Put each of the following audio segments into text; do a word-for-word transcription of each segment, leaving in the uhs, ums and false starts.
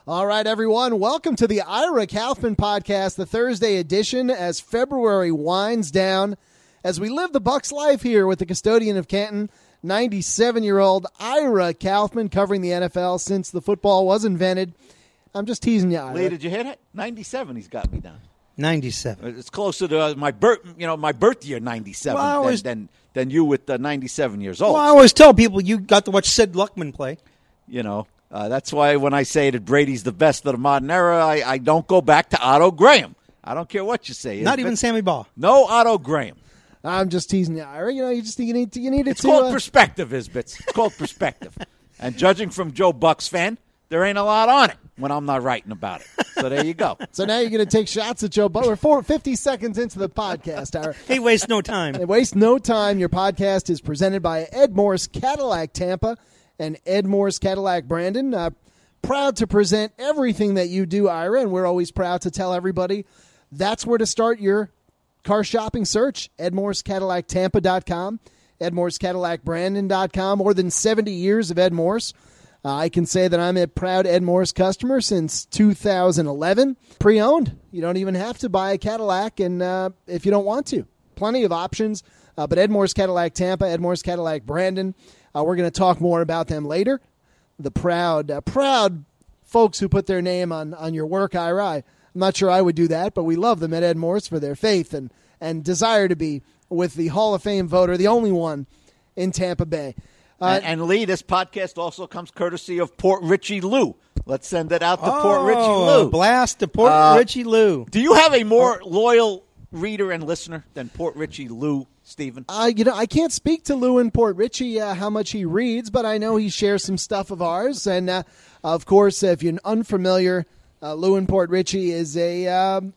All right, everyone. Welcome to the Ira Kaufman Podcast, the Thursday edition, as February winds down, as we live the Bucs life here with the custodian of Canton, ninety-seven-year-old Ira Kaufman, covering the N F L since the football was invented. I'm just teasing you, Ira. Lee, did you hit it? ninety-seven, he's got me down. ninety-seven. It's closer to uh, my birth, you know, my birth year, ninety-seven, well, than, always, than, than you with uh, ninety-seven years old. Well, I always tell people you got to watch Sid Luckman play. You know, uh, that's why when I say that Brady's the best of the modern era, I, I don't go back to Otto Graham. I don't care what you say. Not it's even been, Sammy Baugh. No Otto Graham. I'm just teasing you, Ira. You know, you just you need to, you need it It's to, called uh, perspective, Isbits. It's called perspective. And judging from Joe Buck's fan, there ain't a lot on it when I'm not writing about it. So there you go. So now you're going to take shots at Joe Butler. Four, fifty seconds into the podcast, Ira. He wastes no time. It wastes no time. Your podcast is presented by Ed Morse Cadillac Tampa and Ed Morse Cadillac Brandon. Uh, proud to present everything that you do, Ira, and we're always proud to tell everybody that's where to start your car shopping search. Ed Morse Cadillac Tampa dot com, Ed Morse Cadillac Brandon dot com. More than seventy years of Ed Morse. Uh, I can say that I'm a proud Ed Morse customer since two thousand eleven. Pre-owned. You don't even have to buy a Cadillac, and uh, if you don't want to. Plenty of options. Uh, but Ed Morse Cadillac Tampa, Ed Morse Cadillac Brandon. Uh, we're going to talk more about them later. The proud, uh, proud folks who put their name on, on your work, Ira. I, I'm not sure I would do that, but we love them at Ed Morse for their faith and, and desire to be with the Hall of Fame voter, the only one in Tampa Bay. Uh, and, and Lee, this podcast also comes courtesy of Port Richey Lou. Let's send it out to oh, Port Richey Lou. Blast to Port uh, Richey Lou. Do you have a more loyal reader and listener than Port Richey Lou, Stephen? Uh, you know, I can't speak to Lou in Port Richey uh, how much he reads, but I know he shares some stuff of ours. And, uh, of course, if you're unfamiliar, uh, Lou in Port Richey is a um,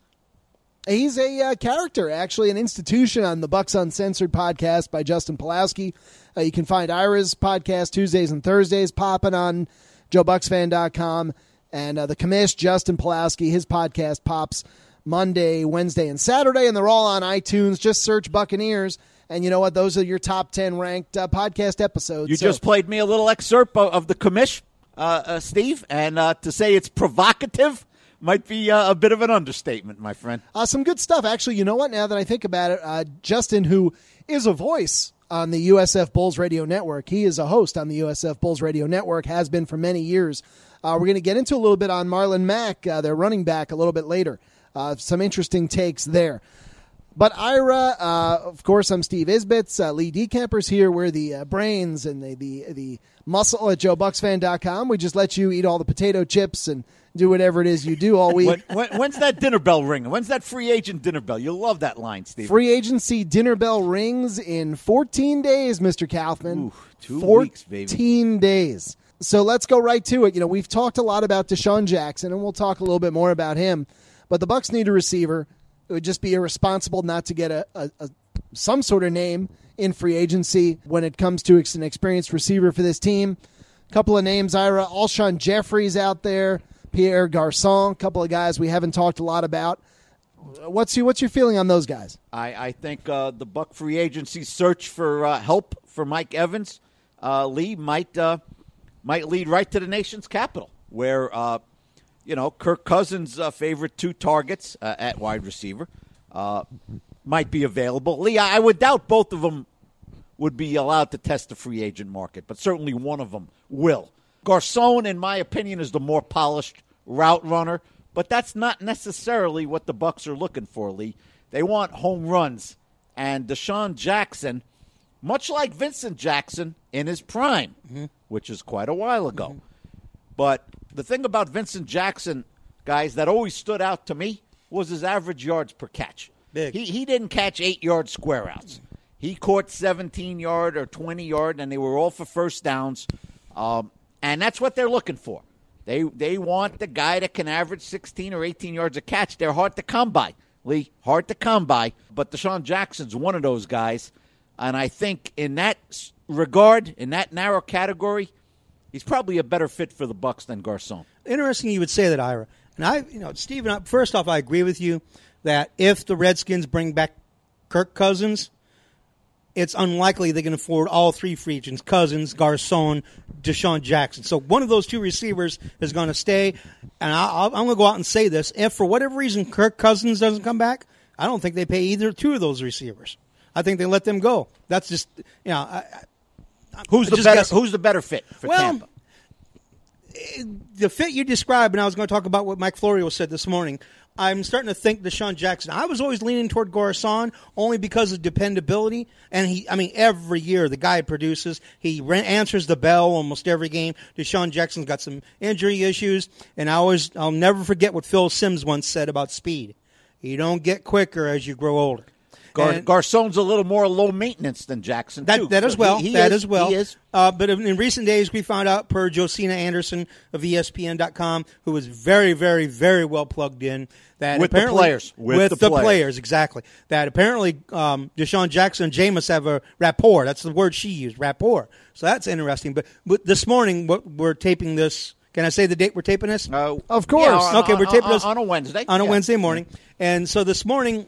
he's a uh, character, actually, an institution on the Bucs Uncensored podcast by Justin Pulowski. Uh, you can find Ira's podcast Tuesdays and Thursdays popping on Joe Bucs Fan dot com. And uh, the commish, Justin Pulowski, his podcast pops Monday, Wednesday, and Saturday, and they're all on iTunes. Just search Buccaneers, and you know what? Those are your top ten ranked uh, podcast episodes. You so, just played me a little excerpt of, of the commish, uh, uh, Steve, and uh, to say it's provocative might be uh, a bit of an understatement, my friend. Uh, some good stuff. Actually, you know what? Now that I think about it, uh, Justin, who is a voice on the U S F Bulls Radio Network, he is a host on the U S F Bulls Radio Network, has been for many years. Uh, we're going to get into a little bit on Marlon Mack, uh, their running back, a little bit later. Uh, some interesting takes there. But Ira, uh, of course, I'm Steve Isbitz. Uh, Lee Decamper's here. We're the uh, brains and the, the the muscle at Joe Bucs Fan dot com. We just let you eat all the potato chips and do whatever it is you do all week. when, when, when's that dinner bell ringing? When's that free agent dinner bell? You'll love that line, Steve. Free agency dinner bell rings in fourteen days, Mister Kaufman. Ooh, two fourteen weeks, baby. fourteen days. So let's go right to it. You know, we've talked a lot about Deshaun Jackson, and we'll talk a little bit more about him. But the Bucs need a receiver. It would just be irresponsible not to get a, a, a some sort of name in free agency when it comes to an experienced receiver for this team. A couple of names, Ira. Alshon Jeffrey's out there. Pierre Garçon, a couple of guys we haven't talked a lot about. What's your, what's your feeling on those guys? I, I think uh, the Buck free agency search for uh, help for Mike Evans, uh, Lee, might uh, might lead right to the nation's capital, where uh, you know Kirk Cousins' uh, favorite two targets uh, at wide receiver uh, might be available. Lee, I would doubt both of them would be allowed to test the free agent market, but certainly one of them will. Garcon, in my opinion, is the more polished route runner, but that's not necessarily what the Bucs are looking for, Lee. They want home runs, and Deshaun Jackson, much like Vincent Jackson in his prime, mm-hmm. which is quite a while ago. Mm-hmm. But the thing about Vincent Jackson, guys, that always stood out to me was his average yards per catch. Big. He he didn't catch eight-yard square outs. He caught seventeen-yard or twenty-yard, and they were all for first downs. Um, and that's what they're looking for. They they want the guy that can average sixteen or eighteen yards a catch. They're hard to come by, Lee, hard to come by. But Deshaun Jackson's one of those guys. And I think in that regard, in that narrow category, he's probably a better fit for the Bucs than Garcon. Interesting you would say that, Ira. And I, you know, Stephen, first off, I agree with you that if the Redskins bring back Kirk Cousins, it's unlikely they can afford all three free agents, Cousins, Garcon, Deshaun Jackson. So one of those two receivers is going to stay. And I, I'm going to go out and say this. If for whatever reason Kirk Cousins doesn't come back, I don't think they pay either two of those receivers. I think they let them go. That's just, you know. I, I, who's, the better, who's the better fit for well, Tampa? The fit you described, and I was going to talk about what Mike Florio said this morning, I'm starting to think Deshaun Jackson. I was always leaning toward Garcon only because of dependability. And he, I mean, every year the guy produces. He re- answers the bell almost every game. Deshaun Jackson's got some injury issues. And I always, I'll never forget what Phil Simms once said about speed. You don't get quicker as you grow older. Gar- Garcon's a little more low maintenance than Jackson, that, too. That as well. He, he that is, as well. He is. Uh, but in, in recent days, we found out, per Josina Anderson of E S P N dot com, who was very, very, very well plugged in, that with apparently the players, with, with the, the players. players, exactly. That apparently um, Deshaun Jackson and Jameis have a rapport. That's the word she used, rapport. So that's interesting. But, but this morning, what we're taping this. Can I say the date we're taping this? Uh, of course. Yeah, on, okay, we're taping on, this on a Wednesday. On a yeah. Wednesday morning, and so this morning,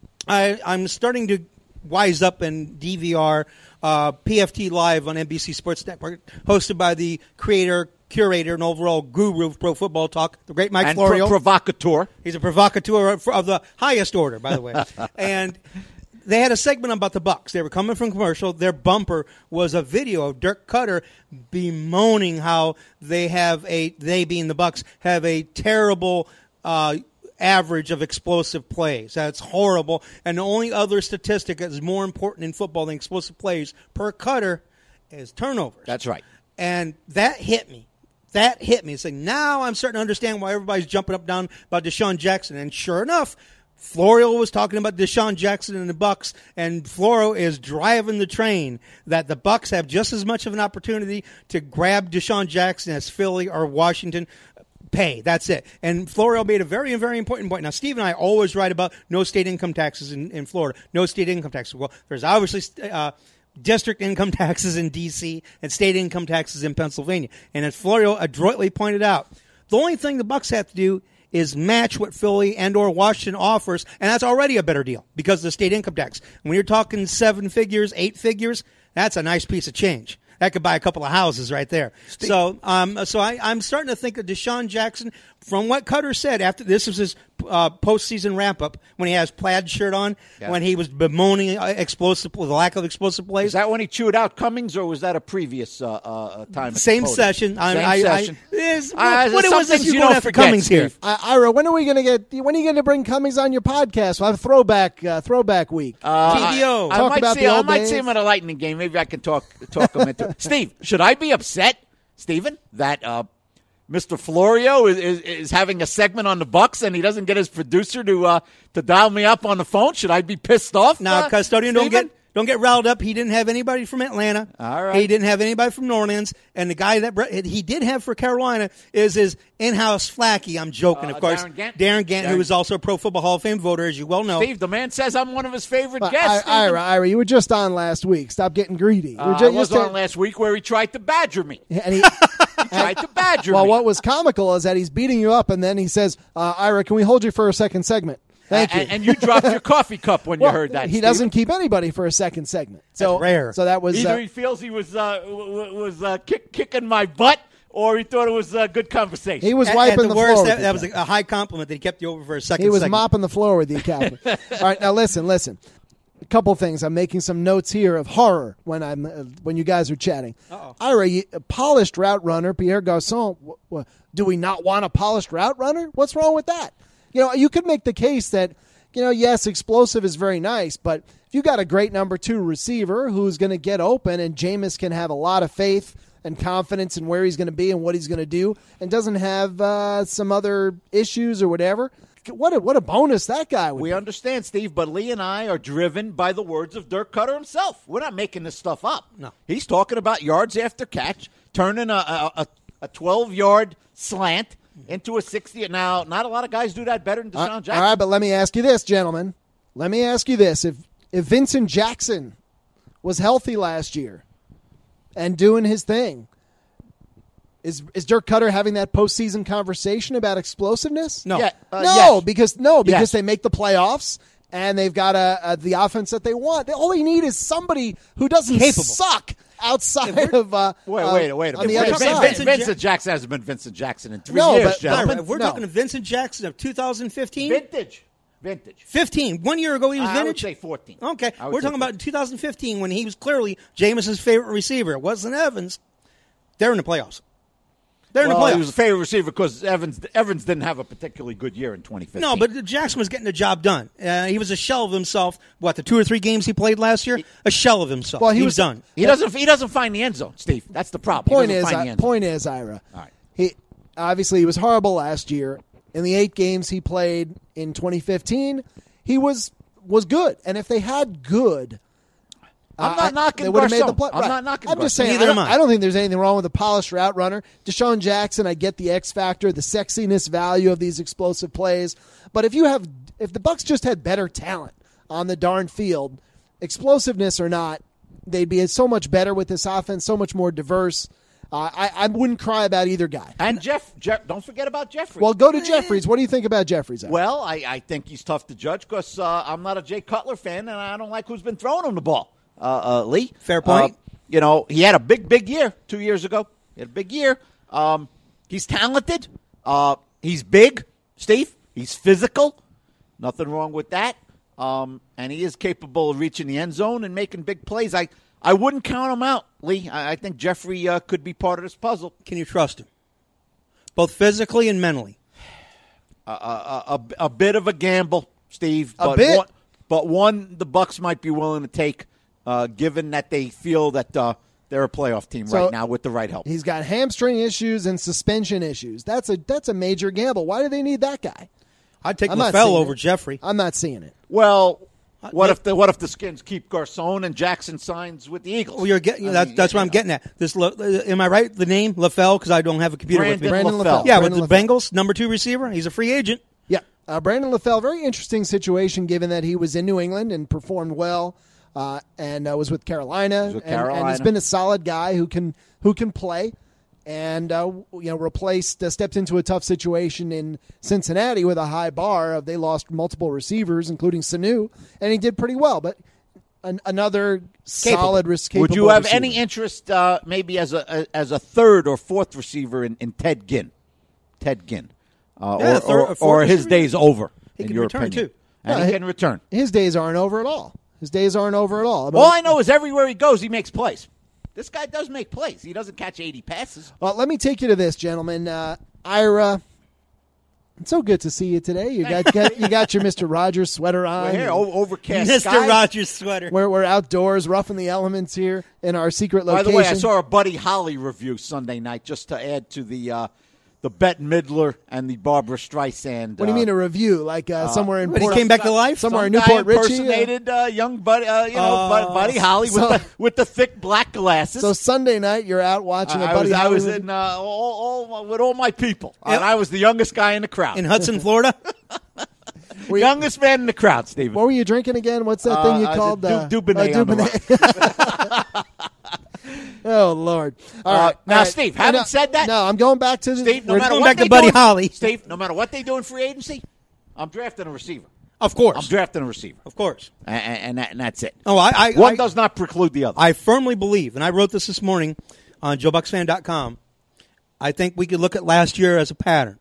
I, I'm starting to wise up and D V R uh, P F T Live on N B C Sports Network, hosted by the creator, curator, and overall guru of pro football talk, the great Mike and Florio. Pro- provocateur. He's a provocateur of, of the highest order, by the way. And they had a segment about the Bucs. They were coming from commercial. Their bumper was a video of Dirk Cutter bemoaning how they have a, they being the Bucs, have a terrible uh average of explosive plays. That's horrible. And the only other statistic that is more important in football than explosive plays per Cutter is turnovers. That's right. And that hit me. That hit me. It's like, now I'm starting to understand why everybody's jumping up and down about Deshaun Jackson. And sure enough, Florio was talking about Deshaun Jackson and the Bucs, and Florio is driving the train that the Bucs have just as much of an opportunity to grab Deshaun Jackson as Philly or Washington. Pay. That's it. And Florio made a very, very important point. Now, Steve and I always write about no state income taxes in, in Florida. No state income taxes. Well, there's obviously uh, district income taxes in D C and state income taxes in Pennsylvania. And as Florio adroitly pointed out, the only thing the Bucs have to do is match what Philly and or Washington offers, and that's already a better deal because of the state income tax. When you're talking seven figures, eight figures, that's a nice piece of change. That could buy a couple of houses right there. Steve. So, um, so I, I'm starting to think of Deshaun Jackson. From what Cutter said, after this was his uh, postseason wrap up, when he has plaid shirt on, yeah. when he was bemoaning explosive, the lack of explosive plays. Is that when he chewed out Cummings, or was that a previous uh, uh, time? Same session. Same I, session. I, I, is, uh, what was this? You, you don't don't have forget, Cummings Steve. here. Uh, Ira, when are we going to get? When are you going to bring Cummings on your podcast? We'll have a throwback uh, throwback week. Uh, T V O. I, I Talk might, about see, the I old might days. see him at a Lightning game. Maybe I can talk talk him into it. Steve, should I be upset, Steven, that uh, Mister Florio is, is, is having a segment on the Bucs and he doesn't get his producer to uh, to dial me up on the phone? Should I be pissed off? Now, uh, Custodian, don't Steven? get don't get riled up. He didn't have anybody from Atlanta. All right. He didn't have anybody from New Orleans. And the guy that he did have for Carolina is his in-house Flacky. I'm joking, Uh, of course. Darren Gant? Darren Gant, Darren. who is also a Pro Football Hall of Fame voter, as you well know. Steve, the man says I'm one of his favorite But guests. I, Ira, Steven. Ira, you were just on last week. Stop getting greedy. You were Uh, ju- I you was just- on last week where he tried to badger me. And he, He tried to badger well, me. what was comical is that he's beating you up, and then he says, uh, "Ira, can we hold you for a second segment?" Thank you. And, and you dropped your coffee cup when Well, you heard that. He Steven. doesn't keep anybody for a second segment. So That's rare. So that was Either uh, he feels he was uh, w- w- was uh, kick, kicking my butt, or he thought it was a good conversation. he was At- wiping at the, the worst, floor. that, with that you, was Cal. a, a high compliment that he kept you over for a second. He was segment. mopping the floor with you, Captain. All right, now listen, listen. A couple things. I'm making some notes here of horror when I'm uh, when you guys are chatting. Uh-oh. Ira, you, a polished route runner, Pierre Garcon. W- w- do we not want a polished route runner? What's wrong with that? You know, you could make the case that, you know, yes, explosive is very nice, but if you got a great number two receiver who's going to get open, and Jameis can have a lot of faith and confidence in where he's going to be and what he's going to do, and doesn't have uh, some other issues or whatever. What a what a bonus that guy would We be. understand, Steve, but Lee and I are driven by the words of Dirk Cutter himself. We're not making this stuff up. No. He's talking about yards after catch, turning a a, a twelve-yard slant into a sixty. Now, not a lot of guys do that better than Deshaun Uh, Jackson. All right, but let me ask you this, gentlemen. Let me ask you this. If if Vincent Jackson was healthy last year and doing his thing, is is Dirk Cutter having that postseason conversation about explosiveness? No. Yeah, uh, no, yes. because no, because Yes. they make the playoffs and they've got a, a the offense that they want. All they need is somebody who doesn't Capable. suck outside of uh, Wait, uh, wait, wait a on minute. the other Vin- side. Vincent, Vin- Vincent Jackson hasn't been Vincent Jackson in three No, years, but- gentlemen. If we're No. talking to Vincent Jackson of two thousand fifteen. Vintage. Vintage. fifteen. One year ago, he was I would vintage. say fourteen. Okay, I would we're say talking about in two thousand fifteen when he was clearly Jameis's favorite receiver. It wasn't Evans. They're in the playoffs. They're Well, in the playoffs. he was a favorite receiver because Evans Evans didn't have a particularly good year in twenty fifteen. No, but Jackson was getting the job done. Uh, he was a shell of himself. What, the two or three games he played last year? A shell of himself. Well, he, he was, was- done. he doesn't he doesn't find the end zone, Steve. That's the problem. Point he is, doesn't find the I, end zone. point is, Ira. All right. He obviously he was horrible last year. In the eight games he played in twenty fifteen, he was was good. And if they had good, I'm uh, not I- knocking they would have made the Garcon. play. I'm right. not knocking I'm just Garcon. saying. Neither I don't, am I. I don't think there's anything wrong with a polished route runner. Deshaun Jackson, I get the X factor, the sexiness value of these explosive plays. But if you have, if the Bucs just had better talent on the darn field, explosiveness or not, they'd be so much better with this offense, so much more diverse. Uh, I, I wouldn't cry about either guy. And Jeff, Jeff, don't forget about Jeffrey. Well, go to Jeffries. What do you think about Jeffries? Ira? Well, I, I think he's tough to judge because uh, I'm not a Jay Cutler fan, and I don't like who's been throwing him the ball. Uh, uh, Lee, Fair point. Uh, you know, he had a big, big year two years ago. He had a big year. Um, he's talented. Uh, he's big, Steve. He's physical. Nothing wrong with that. Um, and he is capable of reaching the end zone and making big plays. I, I wouldn't count him out, Lee. I, I think Jeffrey uh, could be part of this puzzle. Can you trust him? Both physically and mentally. A, a, a, a bit of a gamble, Steve. A but bit? One, but one the Bucs might be willing to take, uh, given that they feel that uh, they're a playoff team So- right now with the right help. He's got hamstring issues and suspension issues. That's a that's a major gamble. Why do they need that guy? I'd take I'm not LaFell seeing over it. Jeffrey. I'm not seeing it. Well, what let- if the what if the Skins keep Garcon and Jackson signs with the Eagles? Well, you're getting I that's, mean, that's what you I'm know. getting at. This, La- uh, am I right? The name LaFell because I don't have a computer with me. Brandon Brandon LaFell. LaFell. Yeah, Brandon with the LaFell. Bengals, number two receiver. He's a free agent. Yeah, uh, Brandon LaFell, very interesting situation given that he was in New England and performed well, uh, and uh, was with Carolina, with and, and has Carolina. been a solid guy who can who can play, and uh, you know replaced uh, stepped into a tough situation in Cincinnati with a high bar of they lost multiple receivers, including Sanu, and he did pretty well, but. An, another solid risk. Would you have any interest, uh, maybe as a, a as a third or fourth receiver in, in Ted Ginn? Ted Ginn, uh, Yeah, or, a third- or, a fourth or his receiver. days over. He in can your return, opinion. too. And No, he he- can return. His days aren't over at all. His days aren't over at all. All I know is everywhere he goes, he makes plays. This guy does make plays. He doesn't catch eighty passes. Well, let me take you to this, gentlemen. Uh, Ira, it's so good to see you today. You got, got you got your Mister Rogers sweater on. We're here, o- overcast Mister skies. Rogers sweater. We're, we're outdoors, roughing the elements here in our secret By location. the way, I saw a Buddy Holly review Sunday night just to add to the uh, the Bette Midler and the Barbara Streisand. What do you uh, mean a review? Like uh, somewhere in But he Port- came back to life? somewhere in Some guy Newport Richie. uh, impersonated uh, young Buddy, uh, you know, Oh. Bud- Buddy Holly So- with the with the thick black glasses. So Sunday night, you're out watching a I Buddy was, I Holly was movie? in uh, all, all with all my people, Yeah. and I was the youngest guy in the crowd. In Hudson, Florida. Were you- youngest man in the crowd, Stephen. What were you drinking again? What's that Uh, thing you I was called? a Du- Dubonnet uh, on the Dubonnet. Oh Lord! All Uh, right, now, all right. Steve, having No, said that- no, I'm going back to the. Steve, no we're matter going what back to they Buddy do in- Holly. Steve, no matter what they do in free agency, I'm drafting a receiver. Of I'm course. drafting a receiver, Of course. and, and, that, and that's it. Oh, I, I, One I, does not preclude the other. I firmly believe, and I wrote this this morning on Joe Bucks Fan dot com, I think we could look at last year as a pattern.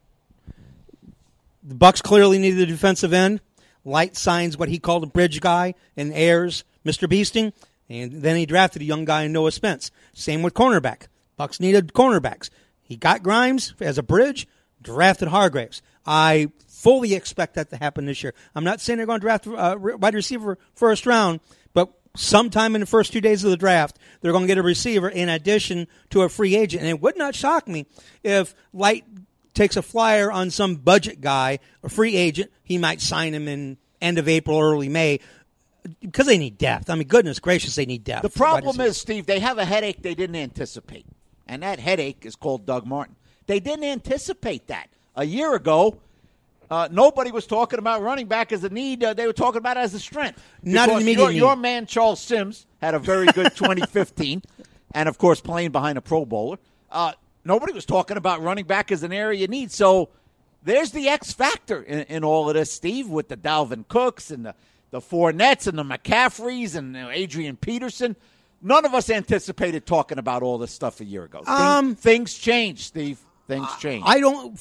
The Bucks clearly needed a defensive end. Light signs what he called a bridge guy in Ayers, Mister Beasting, and then he drafted a young guy in Noah Spence. Same with cornerback. Bucks needed cornerbacks. He got Grimes as a bridge, drafted Hargraves. I fully expect that to happen this year. I'm not saying they're going to draft uh, wide receiver first round, but sometime in the first two days of the draft, they're going to get a receiver in addition to a free agent. And it would not shock me if Light takes a flyer on some budget guy, a free agent. He might sign him in end of April, early May, because they need depth. I mean, goodness gracious, they need depth. The problem is, Steve, they have a headache they didn't anticipate. And that headache is called Doug Martin. They didn't anticipate that. A year ago, uh, nobody was talking about running back as a need. Uh, they were talking about it as a strength. Not an Because immediate your, need. your man, Charles Sims, had a very good twenty fifteen, and, of course, playing behind a Pro Bowler. Uh, nobody was talking about running back as an area need. So there's the X factor in, in all of this, Steve, with the Dalvin Cooks and the, the Fournettes and the McCaffreys and Adrian Peterson. None of us anticipated talking about all this stuff a year ago. Things, Um, things change, Steve. Things change. I don't.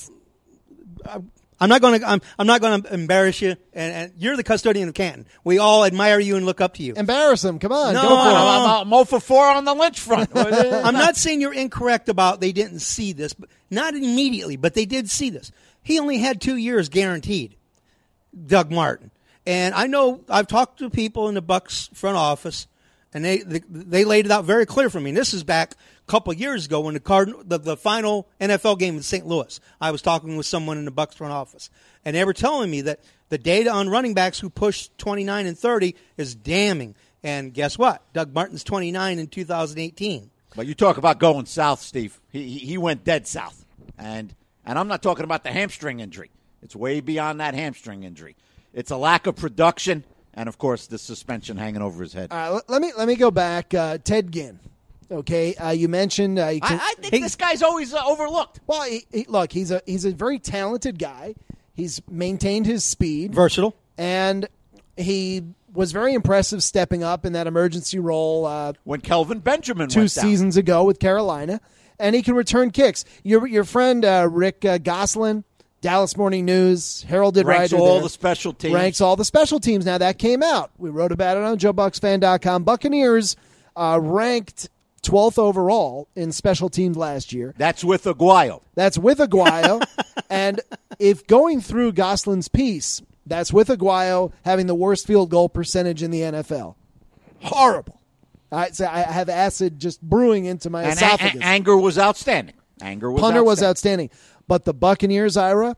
I'm not going to. I'm, I'm not going to embarrass you. And, and you're the custodian of Canton. We all admire you and look up to you. Embarrass him. Come on. No, go for I it. don't- I'm, I'm oh for four on the lynch front. I'm not saying you're incorrect about they didn't see this, but not immediately, but they did see this. He only had two years guaranteed, Doug Martin. And I know I've talked to people in the Bucks front office, and they they, they laid it out very clear for me. And this is back a couple of years ago when the Cardinal, the, the final N F L game in Saint Louis. I was talking with someone in the Bucks front office, and they were telling me that the data on running backs who push twenty-nine and thirty is damning. And guess what? Doug Martin's twenty-nine in two thousand eighteen. But you talk about going south, Steve. He, he he went dead south. And and I'm not talking about the hamstring injury. It's way beyond that hamstring injury. It's a lack of production and, of course, the suspension hanging over his head. All right, let- let me let me go back. Uh, Ted Ginn. Okay, uh, you mentioned. Uh, you can, I, I think He- this guy's always uh, overlooked. well, he, he, look, he's a he's a very talented guy. He's maintained his speed, Versatile. and he was very impressive stepping up in that emergency role uh, When Kelvin Benjamin two went down. seasons ago with Carolina, and he can return kicks. Your your friend uh, Rick uh, Goslin, Dallas Morning News, heralded ranks writer all there, the special teams. ranks all the special teams. Now that came out. We wrote about it on Joe Bucks Fan dot com. Buccaneers uh, ranked twelfth overall in special teams last year. That's with Aguayo. That's with Aguayo. And if going through Goslin's piece, that's with Aguayo having the worst field goal percentage in the N F L. Horrible. I, so I have acid just brewing into my And a- esophagus. a- Anger was outstanding. Anger was Punter was outstanding. outstanding. But the Buccaneers, Ira,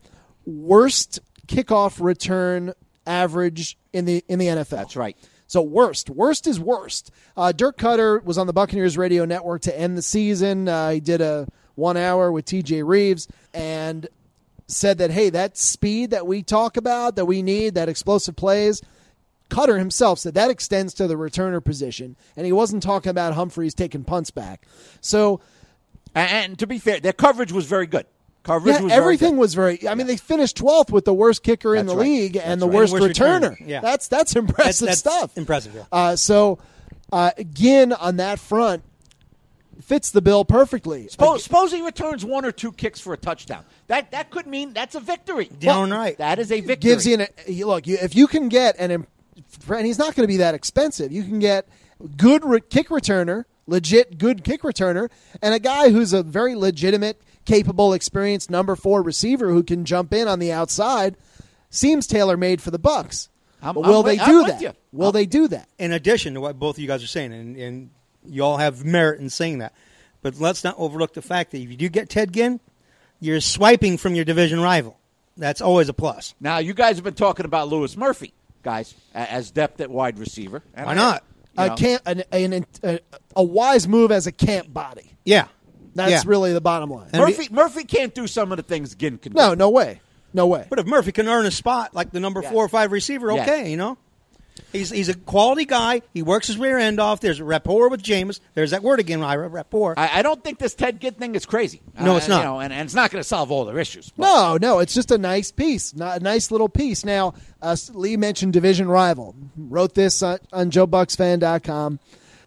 worst kickoff return average in the in the N F L. That's right. So worst. Worst is worst. Uh, Dirk Cutter was on the Buccaneers radio network to end the season. Uh, he did a one hour with T J Reeves and said that, hey, that speed that we talk about, that we need, that explosive plays, Cutter himself said that extends to the returner position. And he wasn't talking about Humphreys taking punts back. So And, and to be fair, their coverage was very good. Coverage yeah, was everything very good. was very. I mean, they finished twelfth with the worst kicker in That's the right. league That's and the right. worst, And worst returner. returner. Yeah. That's that's impressive That's- that's stuff. impressive, yeah. Uh, so, uh, again, on that front, fits the bill perfectly. Suppose, suppose he returns one or two kicks for a touchdown. That that could mean that's a victory. Down right. That is a victory. Gives you an you- look. You, if you can get an, im- and he's not going to be that expensive. You can get good re- kick returner, legit good kick returner, and a guy who's a very legitimate, capable, experienced number four receiver who can jump in on the outside. Seems tailor made for the Bucks. I'm- But will I'm they with- I'm do with that? you. Will they do that? In addition to what both of you guys are saying, and, and you all have merit in saying that, but let's not overlook the fact that if you do get Ted Ginn, you're swiping from your division rival. That's always a plus. Now, you guys have been talking about Lewis Murphy, guys, a- as depth at wide receiver. And Why I- not? you A know, camp, an, an, a, a wise move as a camp body. Yeah. That's Yeah. really the bottom line. And Murphy, Murphy can't do some of the things Ginn can do. No, no way, no way. But if Murphy can earn a spot like the number Yeah. four or five receiver, Yeah. okay, you know? He's he's a quality guy. He works his rear end off. There's rapport with Jameis. There's that word again, Ira, rapport. I, I don't think this Ted Ginn thing is crazy. No, Uh, it's not. You know, and, and it's not going to solve all their issues. but- No, no, it's just a nice piece, not a nice little piece. Now, uh, Lee mentioned division rival. Wrote this on, on Joe Bucks Fan dot com.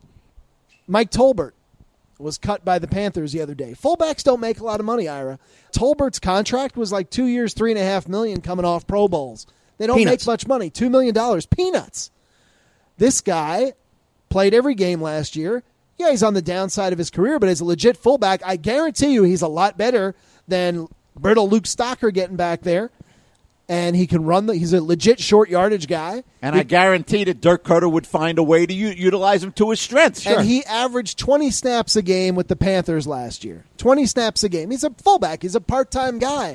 Mike Tolbert was cut by the Panthers the other day. Fullbacks don't make a lot of money, Ira. Tolbert's contract was like two years, three and a half million coming off Pro Bowls. They don't Peanuts. make much money. Two million dollars, peanuts. This guy played every game last year. Yeah, he's on the downside of his career, but as a legit fullback, I guarantee you he's a lot better than brittle Luke Stocker getting back there. And he can run the. He's a legit short yardage guy. And I guarantee that Dirk Cutter would find a way to u- utilize him to his strengths. Sure. And he averaged twenty snaps a game with the Panthers last year. twenty snaps a game. He's a fullback. He's a part-time guy.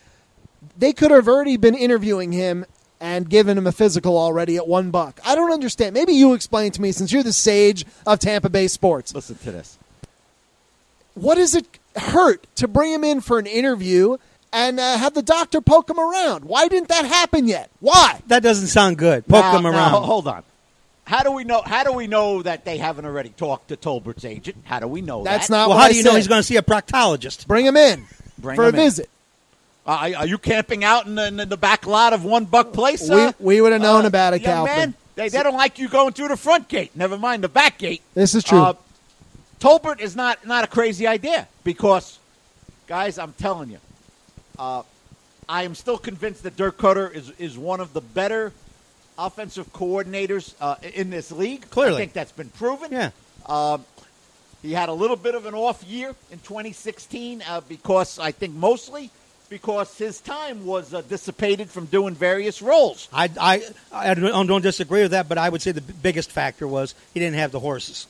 They could have already been interviewing him and given him a physical already at one buck. I don't understand. Maybe you explain to me, since you're the sage of Tampa Bay sports. Listen to this. What does it hurt to bring him in for an interview and uh, have the doctor poke him around? Why didn't that happen yet? Why? That doesn't sound good. Poke Now- them now, around. hold on. How do we know? How do we know that they haven't already talked to Tolbert's agent? How do we know That's that? not well, what how I do you know said. he's going to see a proctologist? Bring him in Bring for him a in. visit. Uh, are you camping out in the, in the back lot of One Buck Place? Uh, we we would have known uh, about it, young Calvin. man? They, they don't like you going through the front gate. Never mind the back gate. This is true. Uh, Tolbert is not, not a crazy idea because, guys, I'm telling you, uh, I am still convinced that Dirk Cutter is, is one of the better offensive coordinators uh, in this league. Clearly. I think that's been proven. Yeah. Um, he had a little bit of an off year in twenty sixteen uh, because I think mostly because his time was uh, dissipated from doing various roles. I, I, I don't, don't disagree with that, but I would say the b- biggest factor was he didn't have the horses.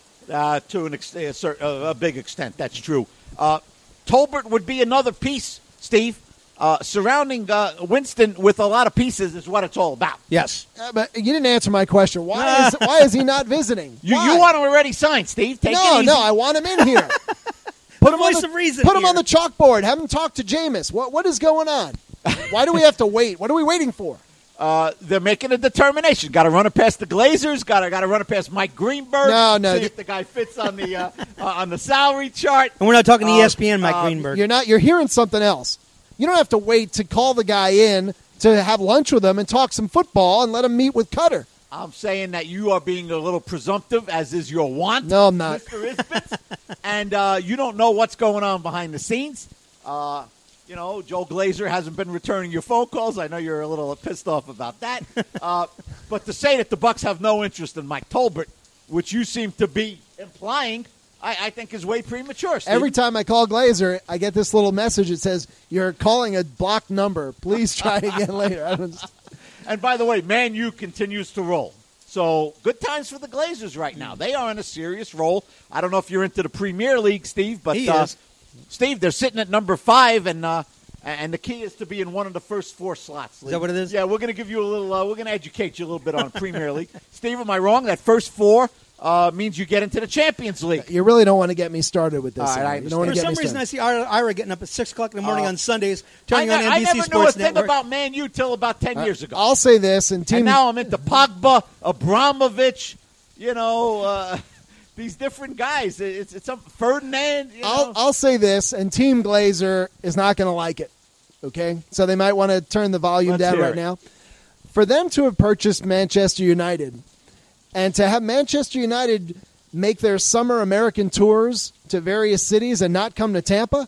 Uh, to an ex- a, cer- a big extent, that's true. Uh, Tolbert would be another piece, Steve. Uh, surrounding uh, Winston with a lot of pieces is what it's all about. Yes. Uh, but you didn't answer my question. Why is why is he not visiting? You, Why? you want him already signed, Steve? Take no, it easy. no, I want him in here. Put him on voice the, of reason Put him here. on the chalkboard. Have him talk to Jameis. What what is going on? Why do we have to wait? What are we waiting for? Uh, they're making a determination. Got to run it past the Glazers. Got to got to run it past Mike Greenberg. No, no. See if the guy fits on the uh, uh, on the salary chart. And we're not talking Uh, E S P N, Mike uh, Greenberg. You're not. You're hearing something else. You don't have to wait to call the guy in to have lunch with him and talk some football and let him meet with Cutter. I'm saying that you are being a little presumptive, as is your want. No, I'm not. Mister Isbitz. And uh, you don't know what's going on behind the scenes. Uh, you know, Joe Glazer hasn't been returning your phone calls. I know you're a little pissed off about that. Uh, but to say that the Bucs have no interest in Mike Tolbert, which you seem to be implying, I, I think is way premature, Steve. Every time I call Glazer, I get this little message that says, "You're calling a blocked number. Please try again later." I don't. And by the way, Man U continues to roll. So good times for the Glazers right now. They are in a serious roll. I don't know if you're into the Premier League, Steve, but He uh, is. Steve, they're sitting at number five, and uh, and the key is to be in one of the first four slots. Is that what it is? Yeah, we're going to give you a little. Uh, we're going to educate you a little bit on Premier League. Steve, am I wrong? That first four uh, means you get into the Champions League. You really don't want to get me started with this. All right, I Ira. you don't want For to get some me reason, I started. see Ira, Ira getting up at six o'clock in the morning Uh, on Sundays, I, turning ne- on I N B C never knew a Sports thing Network. about Man U till about ten years ago. I'll say this, and team. And now I'm into Pogba, Abramovich, you know, uh, these different guys. It's it's some Ferdinand. You know. I'll, I'll say this, and Team Glazer is not going to like it. Okay, so they might want to turn the volume Let's down hear right it. now. For them to have purchased Manchester United, and to have Manchester United make their summer American tours to various cities and not come to Tampa,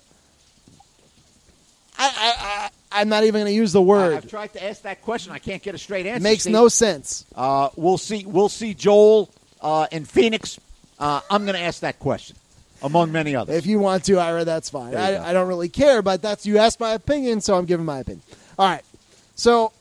I, I, I I'm not even going to use the I- word. I've tried to ask that question. I can't get a straight answer. It makes Steve. no sense. Uh, we'll see. We'll see Joel uh, in Phoenix. Uh, I'm going to ask that question, among many others. If you want to, Ira, that's fine. There you go. I, I don't really care, but that's you asked my opinion, so I'm giving my opinion. All right. So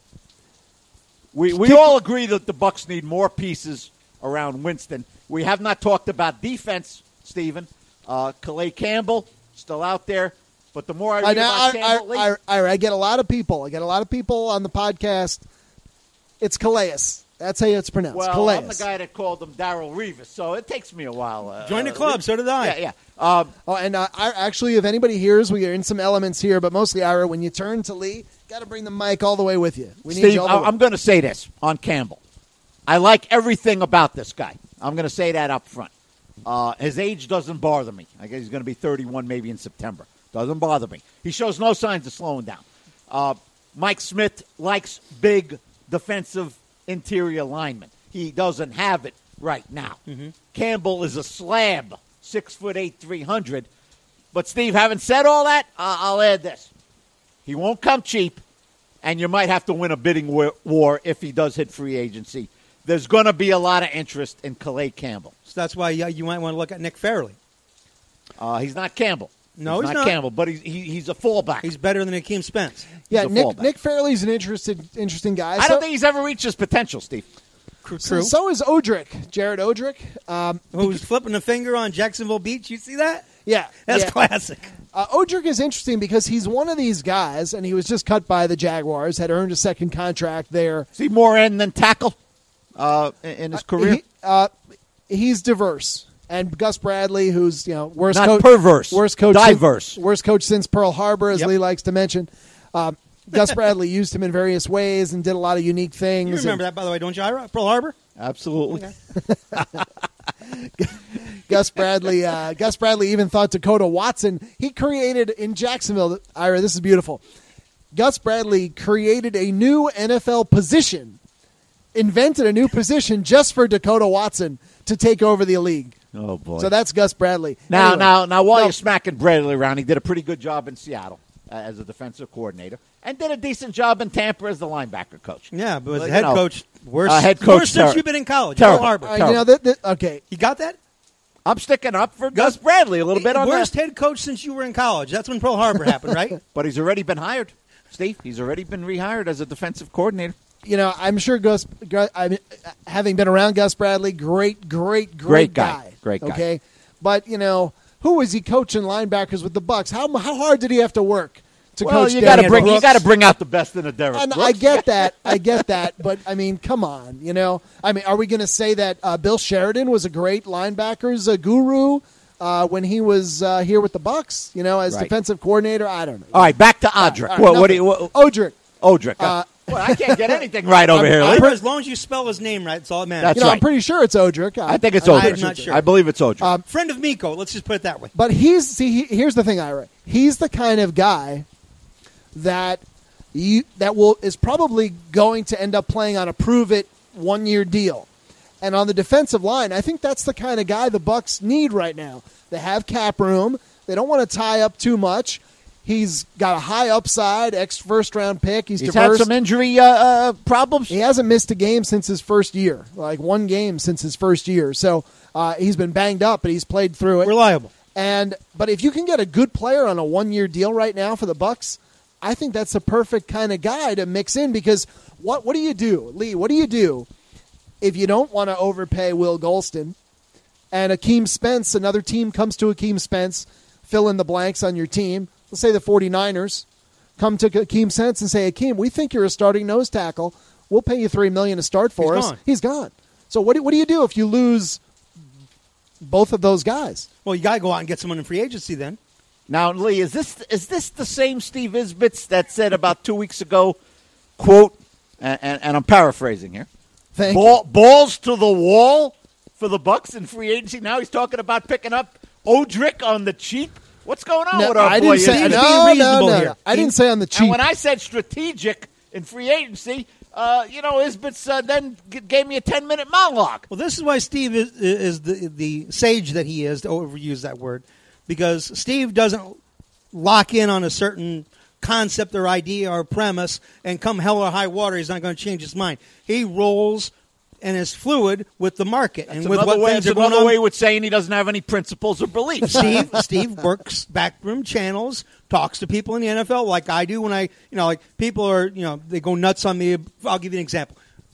we we Keep- all agree that the Bucs need more pieces around Winston. We have not talked about defense, Stephen. Uh, Calais Campbell still out there, but the more I I, read now, about I, Campbell, I, I, I get a lot of people. I get a lot of people on the podcast. It's Calais. That's how it's pronounced. well, Calais. I'm the guy that called him Darrell Revis, so it takes me a while. Uh, Join the uh, club, so did I. Yeah, yeah. Um, Oh, and uh, I, actually, if anybody hears, we are in some elements here, but mostly, Ira, when you turn to Lee, got to bring the mic all the way with you. We need Steve, you all the I- way. I'm going to say this on Campbell. I like everything about this guy. I'm going to say that up front. Uh, his age doesn't bother me. I guess he's going to be thirty-one maybe in September. Doesn't bother me. He shows no signs of slowing down. Uh, Mike Smith likes big defensive interior linemen. He doesn't have it right now. Mm-hmm. Campbell is a slab, six foot eight, three hundred. But Steve, having said all that, uh, I'll add this: he won't come cheap, and you might have to win a bidding wa- war if he does hit free agency. There's going to be a lot of interest in Calais Campbell. So that's why you, you might want to look at Nick Fairley. Uh, he's not Campbell. No, he's not. Campbell, but he's he, he's a fallback. He's better than Akeem Spence. yeah, he's a Nick, fallback. Nick Fairley's an interesting, interesting guy. I So- don't think he's ever reached his potential, Steve. True. So, so is Odrick, Jared Odrick. Um, Who's flipping a finger on Jacksonville Beach? You see that? yeah, That's yeah. classic. Uh, Odrick is interesting because he's one of these guys, and he was just cut by the Jaguars, had earned a second contract there. Is he more end than tackle uh, in, in his career? He, uh, he's diverse. And Gus Bradley, who's you know worst Not coach, perverse, worst coach, diverse. since, worst coach since Pearl Harbor, as Yep. Lee likes to mention. Um, Gus Bradley used him in various ways and did a lot of unique things. You remember and that, by the way, don't you, Ira? Pearl Harbor? Absolutely. Gus Bradley, uh, Gus Bradley even thought Dakota Watson. He created in Jacksonville. Ira, this is beautiful. Gus Bradley created a new N F L position invented a new position just for Dakota Watson to take over the league. Oh, boy. So that's Gus Bradley. Now, Anyway, now, now, while no, you're smacking Bradley around, he did a pretty good job in Seattle uh, as a defensive coordinator and did a decent job in Tampa as the linebacker coach. Yeah, but as Well, head you know, coach, worse, uh, head coach worse since ter- you've been in college. terrible. Pearl Harbor. uh, you know, that, that, okay. You got that? I'm sticking up for Gus Bradley a little bit on Worst that. head coach since you were in college. That's when Pearl Harbor happened, right? But he's already been hired, Steve. He's already been rehired as a defensive coordinator. You know, I'm sure Gus, Gus I mean, having been around Gus Bradley, great, great, great, Great guy. Great guy. Okay, but you know, who was he coaching linebackers with the Bucks? How how hard did he have to work to Well, coach? you Derek got to bring Brooks? you got to bring out the best in a Derek And Brooks. I get that, I get that, but I mean, come on, you know. I mean, are we going to say that uh, Bill Sheridan was a great linebackers uh, guru uh, when he was uh, here with the Bucks? You know, as Right. defensive coordinator, I don't know. All right, back to Odrick. All right, what, no, what do you? What, Odrick. Odrick. Uh, Uh, well, I can't get anything right over here. I- Lee. as long as you spell his name right, that's all that matters. That's You know, right. I'm pretty sure it's Odrick. I think it's I'm Odrick. not sure. I believe it's Odrick. Um, Friend of Miko, let's just put it that way. But he's see. He, here's the thing, Ira. He's the kind of guy that you that will is probably going to end up playing on a prove it one year deal. And on the defensive line, I think that's the kind of guy the Bucks need right now. They have cap room. They don't want to tie up too much. He's got a high upside, ex first round pick. He's, He's had diverse. some injury uh, uh, problems. He hasn't missed a game since his first year, like one game since his first year. So uh, he's been banged up, but he's played through it. Reliable. And but if you can get a good player on a one year deal right now for the Bucks, I think that's the perfect kind of guy to mix in. Because what what do you do, Lee? What do you do if you don't want to overpay Will Golston and Akeem Spence? Another team comes to Akeem Spence, fill in the blanks on your team. Let's say the 49ers come to Akeem Spence and say, Akeem, we think you're a starting nose tackle. We'll pay you three million dollars to start for He's us. gone. He's gone. So what do, what do you do if you lose both of those guys? Well, you got to go out and get someone in free agency then. Now, Lee, is this is this the same Steve Isbitz that said about two weeks ago, quote, and, and, and I'm paraphrasing here, Thank Ball, balls to the wall for the Bucks in free agency. Now he's talking about picking up Odrick on the cheap. What's going on No, with our I boy? didn't say, Steve's no, being no, reasonable no, here. no. I didn't say on the cheap. And when I said strategic in free agency, uh, you know, Isbitz uh, then g- gave me a ten-minute monologue. Well, this is why Steve is, is the the sage that he is, to overuse that word, because Steve doesn't lock in on a certain concept or idea or premise, and come hell or high water, he's not going to change his mind. He rolls and is fluid with the market That's and with another what way, things it's are going another on. way with saying he doesn't have any principles or beliefs. Steve Steve works backroom channels, talks to people in the N F L like I do when I, you know, like people are, you know, they go nuts on me. I'll give you an example.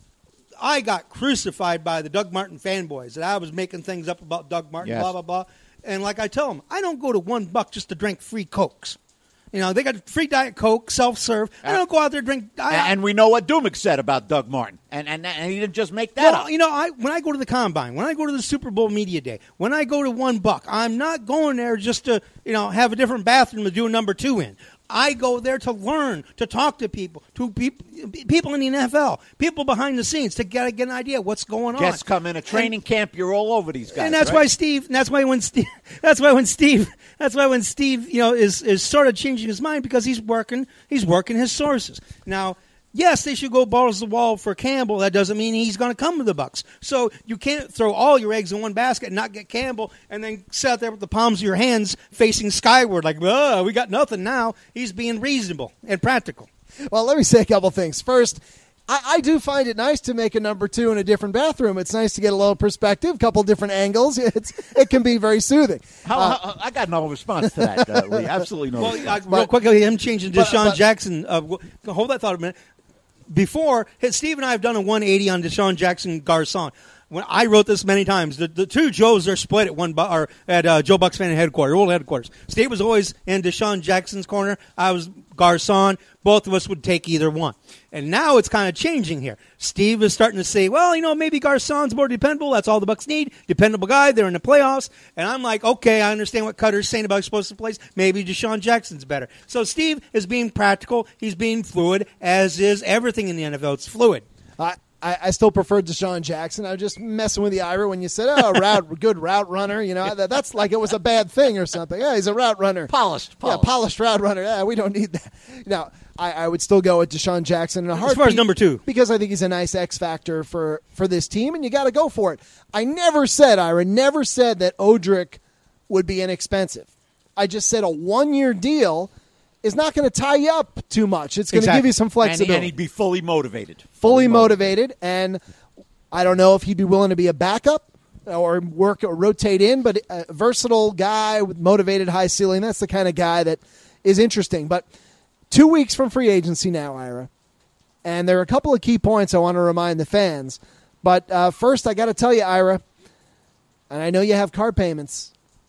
I got crucified by the Doug Martin fanboys that I was making things up about Doug Martin, Yes. blah, blah, blah. And like I tell them, I don't go to one buck just to drink free Cokes. You know, they got free Diet Coke, self-serve. I don't go out there and drink. I, and we know what Dumick said about Doug Martin, and and, and he didn't just make that Well, up. you know, I when I go to the Combine, when I go to the Super Bowl Media Day, when I go to One Buck, I'm not going there just to, you know, have a different bathroom to do a number two in. I go there to learn, to talk to people, to peop- people in the N F L, people behind the scenes, to get, get an idea of what's going on. Guests come in a training camp, you're all over these guys, And that's right? why Steve. And that's why when Steve. That's why when Steve. That's why when Steve, you know, is is sort of changing his mind because he's working. He's working his sources now. Yes, they should go balls to the wall for Campbell. That doesn't mean he's going to come to the Bucks. So you can't throw all your eggs in one basket and not get Campbell, and then sit out there with the palms of your hands facing skyward, like, "Oh, we got nothing now." He's being reasonable and practical. Well, let me say a couple things. First, I, I do find it nice to make a number two in a different bathroom. It's nice to get a little perspective, a couple different angles. It's it can be very soothing. How, Uh, how- I got no response to that, uh, Lee. Absolutely no Well, response. uh, real quickly, him changing but- Deshaun but- Jackson. Uh, w- hold that thought a minute. Before, Steve and I have done a one eighty on Deshaun Jackson Garcon. When I wrote this many times, the, the two Joes are split at one bu- or at uh, Joe Buck's fan headquarters, old headquarters. Steve was always in Deshaun Jackson's corner. I was Garcon. Both of us would take either one. And now it's kind of changing here. Steve is starting to say, well, you know, maybe Garcon's more dependable. That's all the Bucks need. Dependable guy. They're in the playoffs. And I'm like, okay, I understand what Cutter's saying about explosive plays. Maybe Deshaun Jackson's better. So Steve is being practical. He's being fluid, as is everything in the N F L. It's fluid. I, I, I still prefer Deshaun Jackson. I was just messing with the Ira when you said, oh, route, good route runner. You know, that, that's like it was a bad thing or something. Yeah, he's a route runner. Polished, Yeah, polished. polished route runner. Yeah, we don't need that. Now, I, I would still go with Deshaun Jackson in a heartbeat. As far as number two. Because I think he's a nice X factor for, for this team, and you got to go for it. I never said, Ira, never said that Odrick would be inexpensive. I just said a one-year deal is not going to tie you up too much. It's going to Exactly. give you some flexibility. And, and he'd be fully motivated. Fully motivated, and I don't know if he'd be willing to be a backup or work or rotate in, but a versatile guy with motivated, high ceiling, that's the kind of guy that is interesting. But two weeks from free agency now, Ira, and there are a couple of key points I want to remind the fans. But uh, first, I got to tell you, Ira, and I know you have car payments,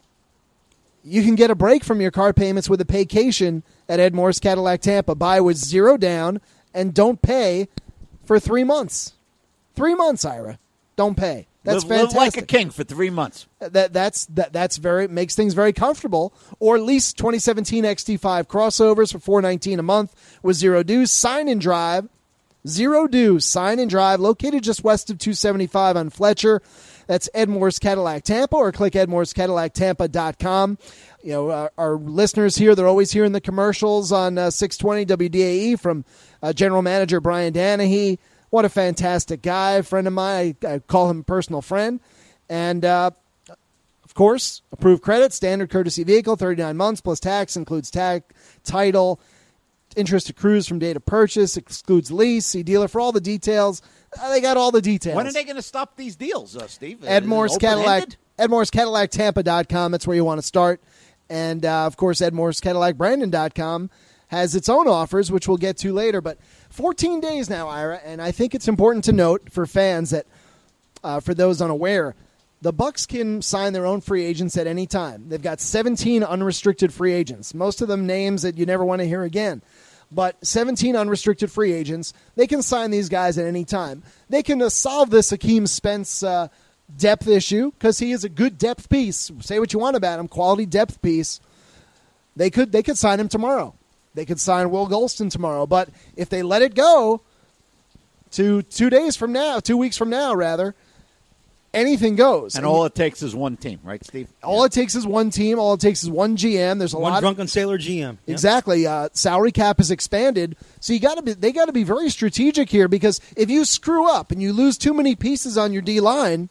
you can get a break from your car payments with a paycation at Ed Morris Cadillac Tampa. Buy with zero down and don't pay for three months. Three months, Ira. Don't pay. That's live, fantastic. live like a king for three months. That that's that that's very makes things very comfortable. Or at least twenty seventeen X T five crossovers for four nineteen a month with zero dues. Sign and drive, zero dues. Sign and drive. Located just west of two seventy-five on Fletcher. That's Ed Morris Cadillac Tampa, or click ed morris cadillac tampa dot com. You know, our, our listeners here, they're always hearing the commercials on uh, six twenty W D A E from uh, General Manager Brian Danahy. What a fantastic guy, a friend of mine. I, I call him a personal friend. And, uh, of course, approved credit, standard courtesy vehicle, thirty-nine months plus tax, includes tag, title, interest accrues from date of purchase, excludes lease, see dealer for all the details. Uh, they got all the details. When are they going to stop these deals, uh, Steve? Ed Is it Morris Cadillac, open-ended? Ed Morris Cadillac Tampa dot com. That's where you want to start. And, uh, of course, Ed Morris Cadillac Brandon dot com has its own offers, which we'll get to later. But fourteen days now, Ira, and I think it's important to note for fans that, uh, for those unaware, the Bucks can sign their own free agents at any time. They've got seventeen unrestricted free agents, most of them names that you never want to hear again. But seventeen unrestricted free agents, they can sign these guys at any time. They can uh, solve this Akeem Spence uh, depth issue because he is a good depth piece. Say what you want about him, quality depth piece. They could they could sign him tomorrow. They could sign Will Golston tomorrow. But if they let it go to two days from now, two weeks from now, rather, anything goes. And all it takes is one team, right, Steve? All it takes is one team. All it takes is one G M. There's a One lot. drunken sailor G M. Yep. Exactly. Uh, salary cap is expanded, so you got to be. They got to be very strategic here because if you screw up and you lose too many pieces on your D line,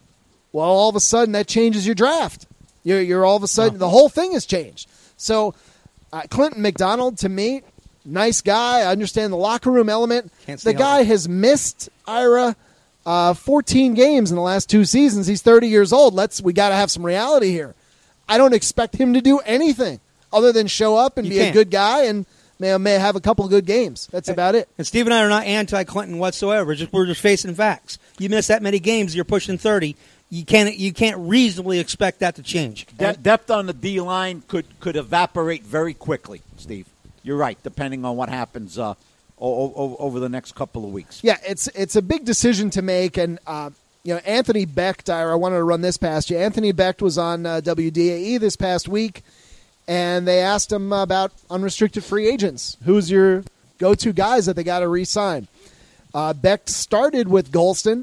well, all of a sudden that changes your draft. You're, you're all of a sudden No. the whole thing has changed. So, uh, Clinton McDonald, to me, nice guy. I understand the locker room element. Can't stay The guy healthy. has missed Ira. Uh, fourteen games in the last two seasons. He's thirty years old. Let's we got to have some reality here. I don't expect him to do anything other than show up and You be a can't. good guy and may may have a couple of good games. That's about it. And Steve and I are not anti-Clinton whatsoever. Just we're just facing facts. You miss that many games, you're pushing thirty. You can't you can't reasonably expect that to change. De- depth on the D line could could evaporate very quickly, Steve. You're right, depending on what happens uh, o- o- over the next couple of weeks. Yeah, it's it's a big decision to make, and uh, you know Anthony Becht. I wanted to run this past you. Anthony Becht was on uh, W D A E this past week, and they asked him about unrestricted free agents. Who's your go-to guys that they got to re-sign? Uh, Becht started with Golston,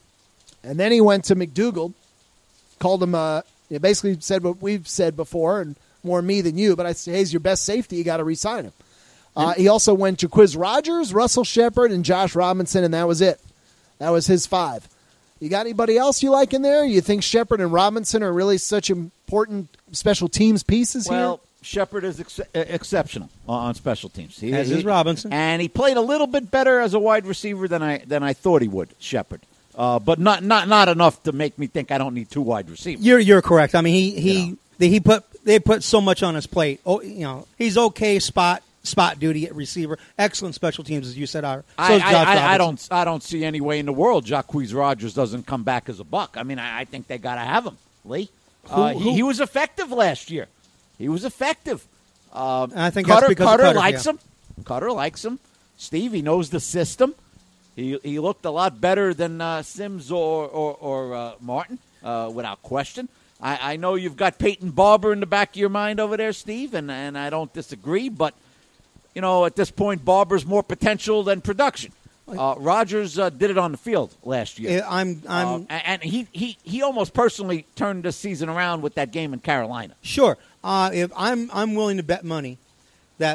and then he went to McDougald. Called him. Uh, he basically said what we've said before, and more me than you. But I say, hey, he's your best safety. You got to re-sign him. Uh, he also went Jaquiz Rogers, Russell Shepard, and Josh Robinson, and that was it. That was his five. You got anybody else you like in there? You think Shepard and Robinson are really such important special teams pieces Well, Shepard is ex- exceptional on special teams. He, As he- is Robinson. and he played a little bit better as a wide receiver than I than I thought he would. Shepard, uh, but not not not enough to make me think I don't need two wide receivers. You're you're correct. I mean, he he You know. they, he put they put so much on his plate. Oh, you know, he's okay spot spot duty at receiver. Excellent special teams, as you said. Our so I, is Josh I, I, I Robinson. don't I don't see any way in the world Jacquizz Rogers doesn't come back as a Buck. I mean, I, I think they got to have him. Lee, uh, Who- he, who- he was effective last year. He was effective. Um, I think Cutter, that's because of Cutter, Cutter, likes yeah. him. Cutter likes him. Steve, he knows the system. He he looked a lot better than uh, Sims or or, or uh, Martin, uh, without question. I, I know you've got Peyton Barber in the back of your mind over there, Steve, and, and I don't disagree. But you know, at this point, Barber's more potential than production. Uh, Rogers uh, did it on the field last year. Yeah, I'm I'm Uh, and he, he, he almost personally turned this season around with that game in Carolina. Sure. Uh, if I'm I'm willing to bet money that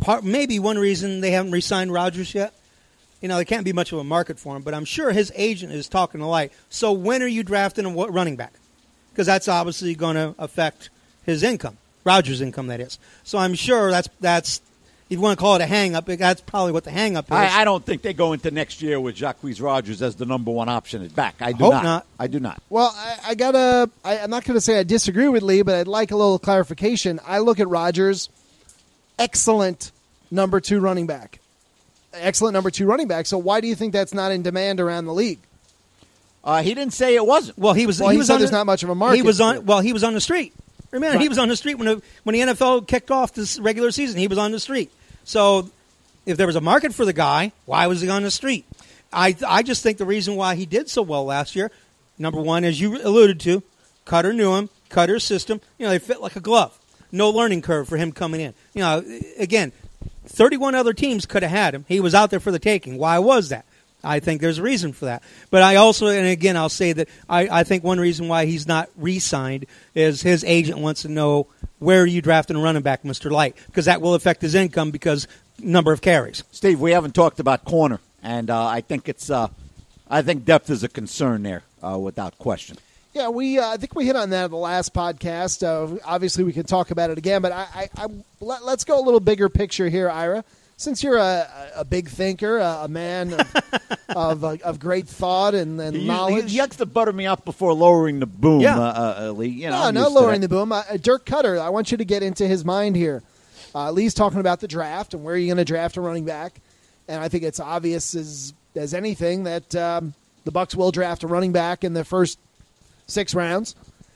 part, maybe one reason they haven't re-signed Rodgers yet. You know, there can't be much of a market for him, but I'm sure his agent is talking to Light. So when are you drafting a running back? Because that's obviously going to affect his income, Rodgers' income, that is. So I'm sure that's that's. If you want to call it a hang-up, that's probably what the hang-up is. I, I don't think they go into next year with Jacques Rodgers as the number one option at back. I do Hope not. not. I do not. Well, I, I gotta. I, I'm not going to say I disagree with Lee, but I'd like a little clarification. I look at Rodgers, excellent number two running back, excellent number two running back. So why do you think that's not in demand around the league? Uh, he didn't say it wasn't. Well, he was. Well, he he was said on there's the, not much of a market. He was for on. it. Well, he was on the street. Remember, Right. he was on the street when the, when the N F L kicked off this regular season. He was on the street. So, if there was a market for the guy, why was he on the street? I I just think the reason why he did so well last year, number one, as you alluded to, Cutter knew him, Cutter's system. You know, they fit like a glove. No learning curve for him coming in. You know, again, thirty-one other teams could have had him. He was out there for the taking. Why was that? I think there's a reason for that. But I also, and again, I'll say that I, I think one reason why he's not re-signed is his agent wants to know where are you drafting a running back, Mister Light, because that will affect his income because number of carries. Steve, we haven't talked about corner, and uh, I think it's, uh, I think depth is a concern there, uh, without question. Yeah, we. Uh, I think we hit on that in the last podcast. Uh, obviously, we can talk about it again, but I, I, I let, let's go a little bigger picture here, Ira. Since you're a, a big thinker, a, a man of of, uh, of great thought and, and He, knowledge, he, he likes to butter me up before lowering the boom. Yeah. uh, uh, Lee. You know, no, I'm no used to lowering that. the boom. Uh, Dirk Cutter, I want you to get into his mind here. Uh, Lee's talking about the draft and where you're going to draft a running back, and I think it's obvious as as anything that um, the Bucs will draft a running back in the first six rounds,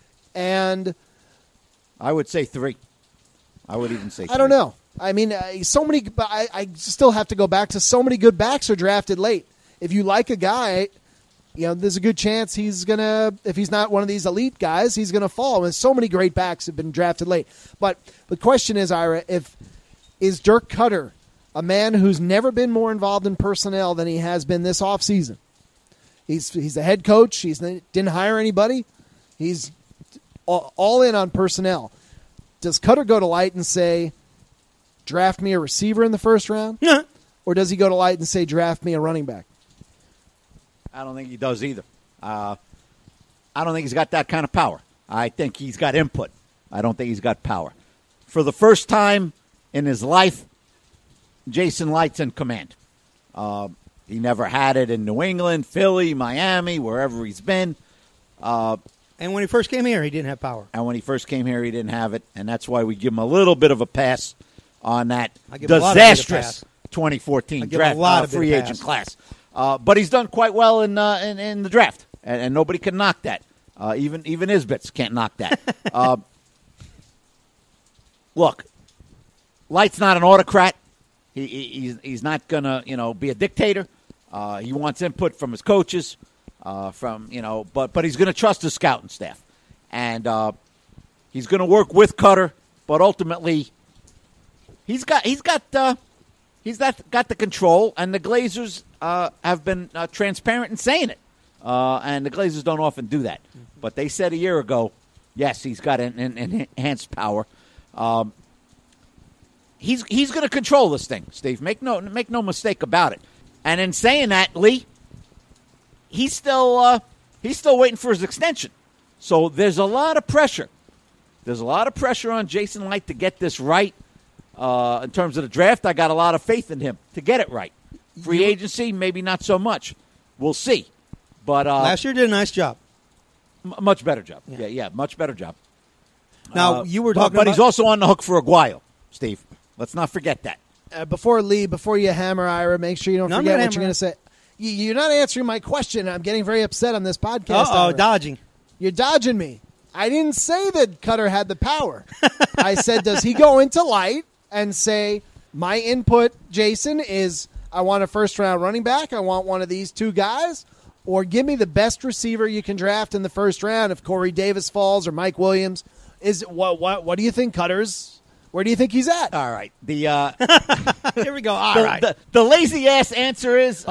and I would say three. I would even say. I don't three. know. I mean, uh, so many. But I, I still have to go back to so many good backs are drafted late. If you like a guy, you know, there's a good chance he's gonna. If he's not one of these elite guys, he's gonna fall. And so many great backs have been drafted late. But the question is, Ira, if is Dirk Cutter a man who's never been more involved in personnel than he has been this offseason? He's he's the head coach. He's didn't hire anybody. He's all, all in on personnel. Does Cutter go to Light and say, draft me a receiver in the first round? Yeah. Or does he go to Light and say, draft me a running back? I don't think he does either. Uh, I don't think he's got that kind of power. I think he's got input. I don't think he's got power. For the first time in his life, Jason Light's in command. Uh, he never had it in New England, Philly, Miami, wherever he's been. Uh, And when he first came here, he didn't have power. and when he first came here, he didn't have it, and that's why we give him a little bit of a pass on that I give a lot of it a disastrous pass. twenty fourteen I give draft a lot uh, of it a free pass. agent class. Uh, but he's done quite well in uh, in, in the draft, and, and nobody can knock that. Uh, even even Isbits can't knock that. uh, look, Light's not an autocrat. He, he he's he's not gonna you know be a dictator. Uh, he wants input from his coaches, uh, from you know, but but he's gonna trust his scouting staff, and uh, he's gonna work with Cutter. But ultimately, he's got he's got uh, he's got got the control, and the Glazers uh, have been uh, transparent in saying it. Uh, and the Glazers don't often do that, but they said a year ago, yes, he's got an, an, an enhanced power. Um, he's he's going to control this thing, Steve. Make no make no mistake about it. And in saying that, Lee, he's still uh, he's still waiting for his extension. So there's a lot of pressure. There's a lot of pressure on Jason Light to get this right. Uh, in terms of the draft, I got a lot of faith in him to get it right. Free agency, maybe not so much. We'll see. But uh, Last year did a nice job. m- much better job. Yeah. Yeah, yeah, much better job. Now, Uh, you were but- talking but, about... he's also on the hook for Aguayo, Steve. Let's not forget that. Uh, before Lee, before you hammer Ira, make sure you don't No, I'm forget not what you're going to hammering. say. You, you're not answering my question. I'm getting very upset on this podcast. Uh-oh, Ira. dodging. You're dodging me. I didn't say that Cutter had the power. I said, does he go into Light and say, my input, Jason, is I want a first-round running back. I want one of these two guys. Or give me the best receiver you can draft in the first round if Corey Davis falls or Mike Williams. Is what what what do you think, Cutter's? Where do you think he's at? All right. The uh, Here we go. All the, right. the, the lazy ass answer is uh,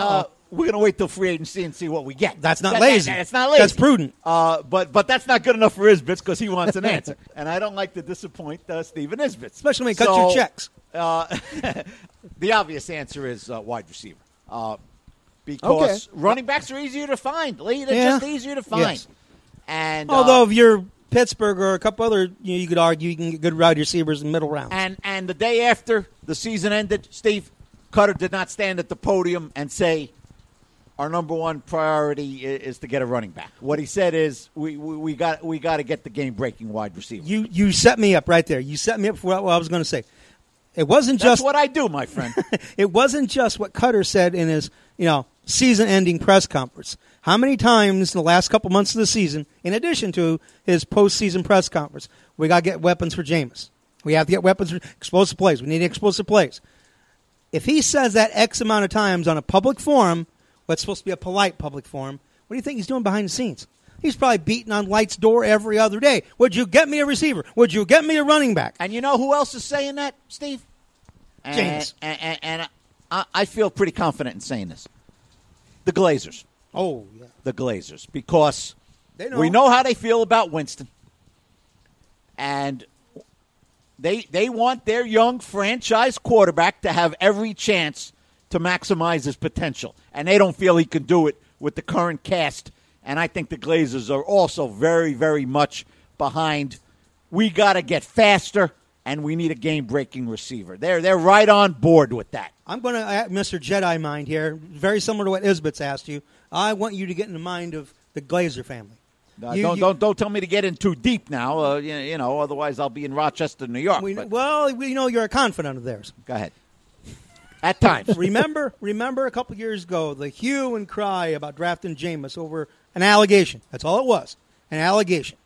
we're going to wait till free agency and see what we get. That's not that, lazy. That, that's not lazy. That's prudent. Uh, but but that's not good enough for Isbitz because he wants an answer. And I don't like to disappoint uh, Steven Isbitz. Especially when he cuts so, your checks. Uh, the obvious answer is uh, wide receiver. Uh, because okay. running backs are easier to find. Lee, they're Yeah. just easier to find. Yes. And Although uh, if you're Pittsburgh or a couple other, you, know, you could argue you can get good wide receivers in middle rounds. And and the day after the season ended, Steve Cutter did not stand at the podium and say, our number one priority is to get a running back. What he said is, we we, we got we got to get the game-breaking wide receiver. You you set me up right there. You set me up for what I was going to say. It wasn't That's just what I do, my friend. it wasn't just what Cutter said in his you know season-ending press conference. How many times in the last couple months of the season, in addition to his postseason press conference, we got to get weapons for Jameis. We have to get weapons for explosive plays. We need explosive plays. If he says that X amount of times on a public forum, what's supposed to be a polite public forum, what do you think he's doing behind the scenes? He's probably beating on Light's door every other day. Would you get me a receiver? Would you get me a running back? And you know who else is saying that, Steve? And, James. And, and, and I, I feel pretty confident in saying this. The Glazers. Oh, yeah. The Glazers. Because They know. we know how they feel about Winston. And they they want their young franchise quarterback to have every chance to maximize his potential. And they don't feel he can do it with the current cast. And I think the Glazers are also very, very much behind. We got to get faster, and we need a game-breaking receiver. They're they're right on board with that. I'm going to add Mister Jedi mind here, very similar to what Isbitz asked you. I want you to get in the mind of the Glazer family. Uh, You- don't you- don't don't tell me to get in too deep now. Uh, you, you know, otherwise I'll be in Rochester, New York. We, But well, we know you're a confidant of theirs. go ahead. At times, remember, remember a couple years ago, the hue and cry about drafting Jameis over an allegation. That's all it was, an allegation.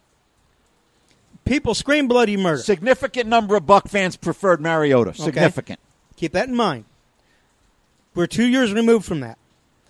People scream bloody murder. significant number of Buck fans preferred Mariota. Significant. Keep that in mind. We're two years removed from that.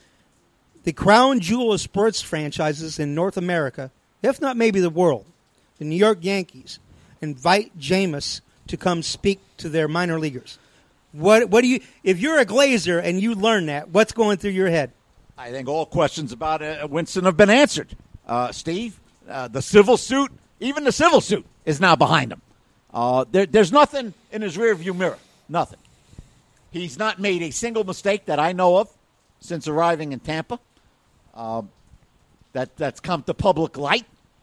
The crown jewel of sports franchises in North America, if not maybe the world, the New York Yankees, invite Jameis to come speak to their minor leaguers. What what do you if you're a Glazer and you learn that, what's going through your head? I think all questions about uh, Winston have been answered. Uh, Steve, uh, the civil suit, even the civil suit is now behind him. Uh, there, there's nothing in his rearview mirror. Nothing. He's not made a single mistake that I know of since arriving in Tampa. Uh, that that's come to public light.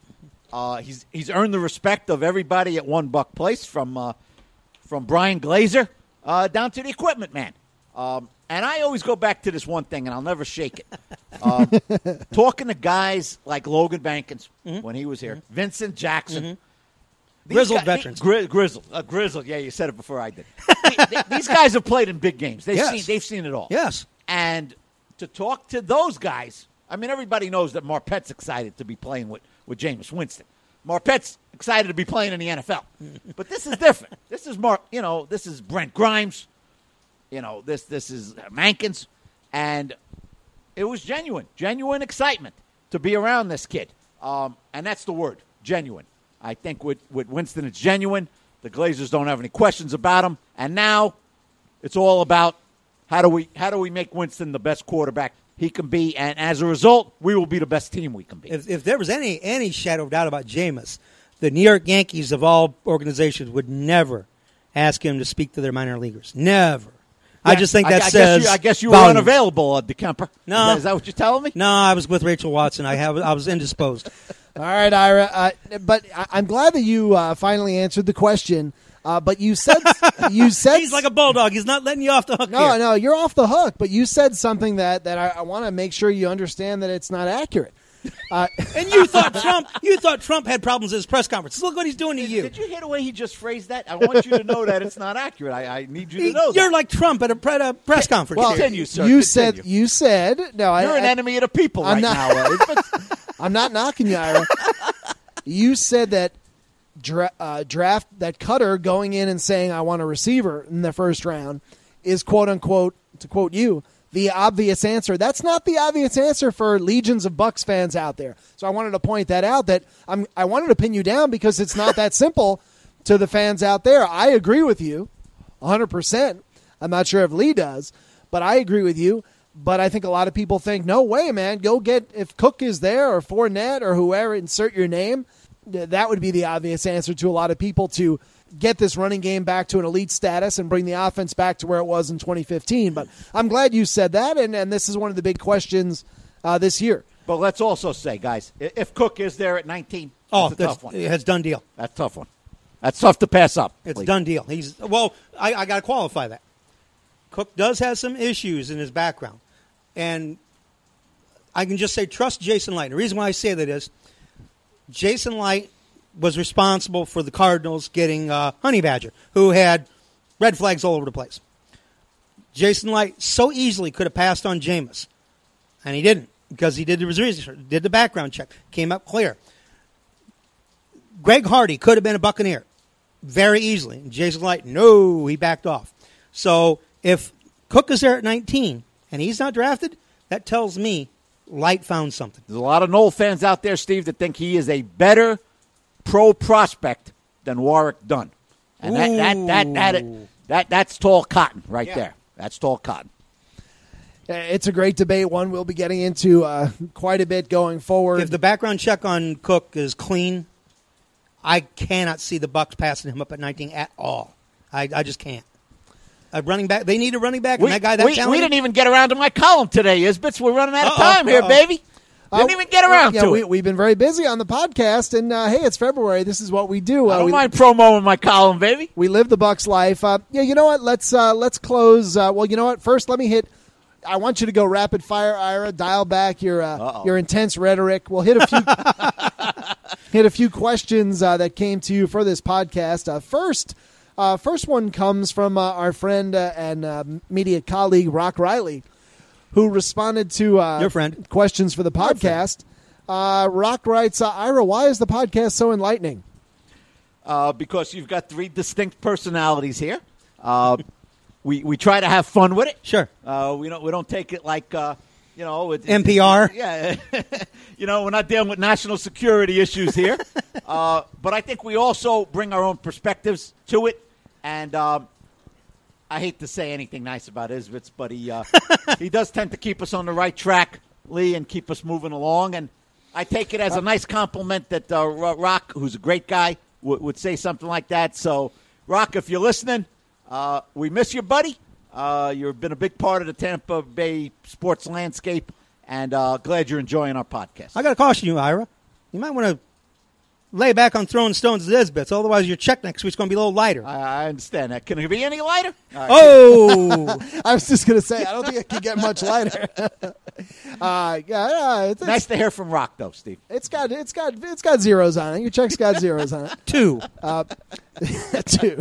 Uh, he's he's earned the respect of everybody at One Buck Place, from uh, from Brian Glazer uh, down to the equipment man. Um, and I always go back to this one thing, and I'll never shake it. Uh, talking to guys like Logan Bankins mm-hmm. when he was here, mm-hmm. Vincent Jackson. Mm-hmm. Grizzled guys, veterans. Gri- grizzled. Uh, grizzled. Yeah, you said it before I did. they, they, these guys have played in big games. They've, yes. seen, they've seen it all. Yes. And to talk to those guys, I mean, everybody knows that Marpet's excited to be playing with, with Jameis Winston. Marpet's excited to be playing in the N F L. But this is different. This is Mark, you know, this is Brent Grimes. You know, this this is Mankins. And it was genuine, genuine excitement to be around this kid. Um, and that's the word, genuine. I think with, with Winston, it's genuine. The Glazers don't have any questions about him. And now it's all about how do we how do we make Winston the best quarterback he can be, and as a result, we will be the best team we can be. If, if there was any any shadow of doubt about Jameis, the New York Yankees of all organizations would never ask him to speak to their minor leaguers. Never. Yeah, I just think that I, I says guess you, I guess you volumes. were unavailable, uh, DeKemper. No. Is that, is that what you're telling me? No, I was with Rachel Watson. I have I was indisposed. All right, Ira. Uh, but I, I'm glad that you uh, finally answered the question. Uh, but you said you said He's like a bulldog. He's not letting you off the hook. no, here. no. You're off the hook. But you said something that that I, I want to make sure you understand that it's not accurate. Uh, And you thought Trump you thought Trump had problems at his press conference. Look what he's doing to Did, you. did you hear the way he just phrased that? I want you to know that it's not accurate. I, I need you to He- know You're that. like Trump at a, pre- a press conference. well, here. Continue, sir. you Continue. said you said no. I, You're an I, enemy of the people I'm right not- now. Uh, but- I'm not knocking you, Ira. You said that dra- uh, draft that Cutter going in and saying I want a receiver in the first round is quote unquote, to quote you, the obvious answer. That's not the obvious answer for legions of Bucks fans out there. So I wanted to point that out. That I'm I wanted to pin you down because it's not that simple to the fans out there. I agree with you, one hundred percent. I'm not sure if Lee does, but I agree with you but I think a lot of people think, no way, man, go get, if Cook is there or Fournette or whoever, insert your name. That would be the obvious answer to a lot of people to get this running game back to an elite status and bring the offense back to where it was in twenty fifteen. But I'm glad you said that, and, and this is one of the big questions uh, this year. But let's also say, guys, if Cook is there at nineteen, oh, that's a that's, tough one. It's done deal. That's a tough one. That's tough to pass up. It's Lee. done deal. He's well. I, I got to qualify that. Cook does have some issues in his background, and I can just say trust Jason Licht. The reason why I say that is Jason Licht was responsible for the Cardinals getting uh, Honey Badger, who had red flags all over the place. Jason Licht so easily could have passed on Jameis, and he didn't because he did the research, did the background check, came up clear. Greg Hardy could have been a Buccaneer very easily. Jason Licht, no, he backed off. So if Cook is there at nineteen and he's not drafted, that tells me Licht found something. There's a lot of Noel fans out there, Steve, that think he is a better pro prospect than Warwick Dunn. And that, that, that, that, that, that's tall cotton right Yeah. there. That's tall cotton. It's a great debate, one we'll be getting into uh, quite a bit going forward. If the background check on Cook is clean, I cannot see the Bucs passing him up at nineteen at all. I, I just can't. A running back, they need a running back, We, and that guy that we, we talented. didn't even get around to my column today, Isbits. We're running out of Uh-oh, time here, uh-oh. baby. Didn't Uh, even get around yeah, to we, it. We've been very busy on the podcast, and uh, hey, it's February. This is what we do. I Uh, don't we, mind promoing my column, baby. we live the Bucs life. Uh, yeah, you know what? Let's uh, let's close. Uh, well, you know what? First, let me hit. I want you to go rapid fire, Ira. Dial back your uh, Uh-oh. your intense rhetoric. We'll hit a few hit a few questions uh, that came to you for this podcast. Uh, first, uh, first one comes from uh, our friend uh, and uh, media colleague Rock Riley, who responded to uh, Your friend. questions for the podcast. Uh, Rock writes, uh, Ira, why is the podcast so enlightening? Uh, because you've got three distinct personalities here. Uh, we we try to have fun with it. Sure. Uh, we don't we don't take it like uh, you know it, N P R? Yeah. You know, we're not dealing with national security issues here. uh, but I think we also bring our own perspectives to it. And um, I hate to say anything nice about Isbits, but he uh, he does tend to keep us on the right track, Lee, and keep us moving along. And I take it as a nice compliment that uh, Rock, who's a great guy, w- would say something like that. So, Rock, if you're listening, uh, we miss you, buddy. Uh, you've been a big part of the Tampa Bay sports landscape, and uh, glad you're enjoying our podcast. I got to caution you, Ira. You might want to lay back on throwing stones at Isbits. Otherwise, your check next week's going to be a little lighter. I, I understand that. Can it be any lighter? All right. Oh! I was just going to say, I don't think it can get much lighter. uh, yeah, yeah, it's, it's, Nice to hear from Rock, though, Steve. it's got it's got it's got zeros on it. Your check's got zeros on it. Two. Two.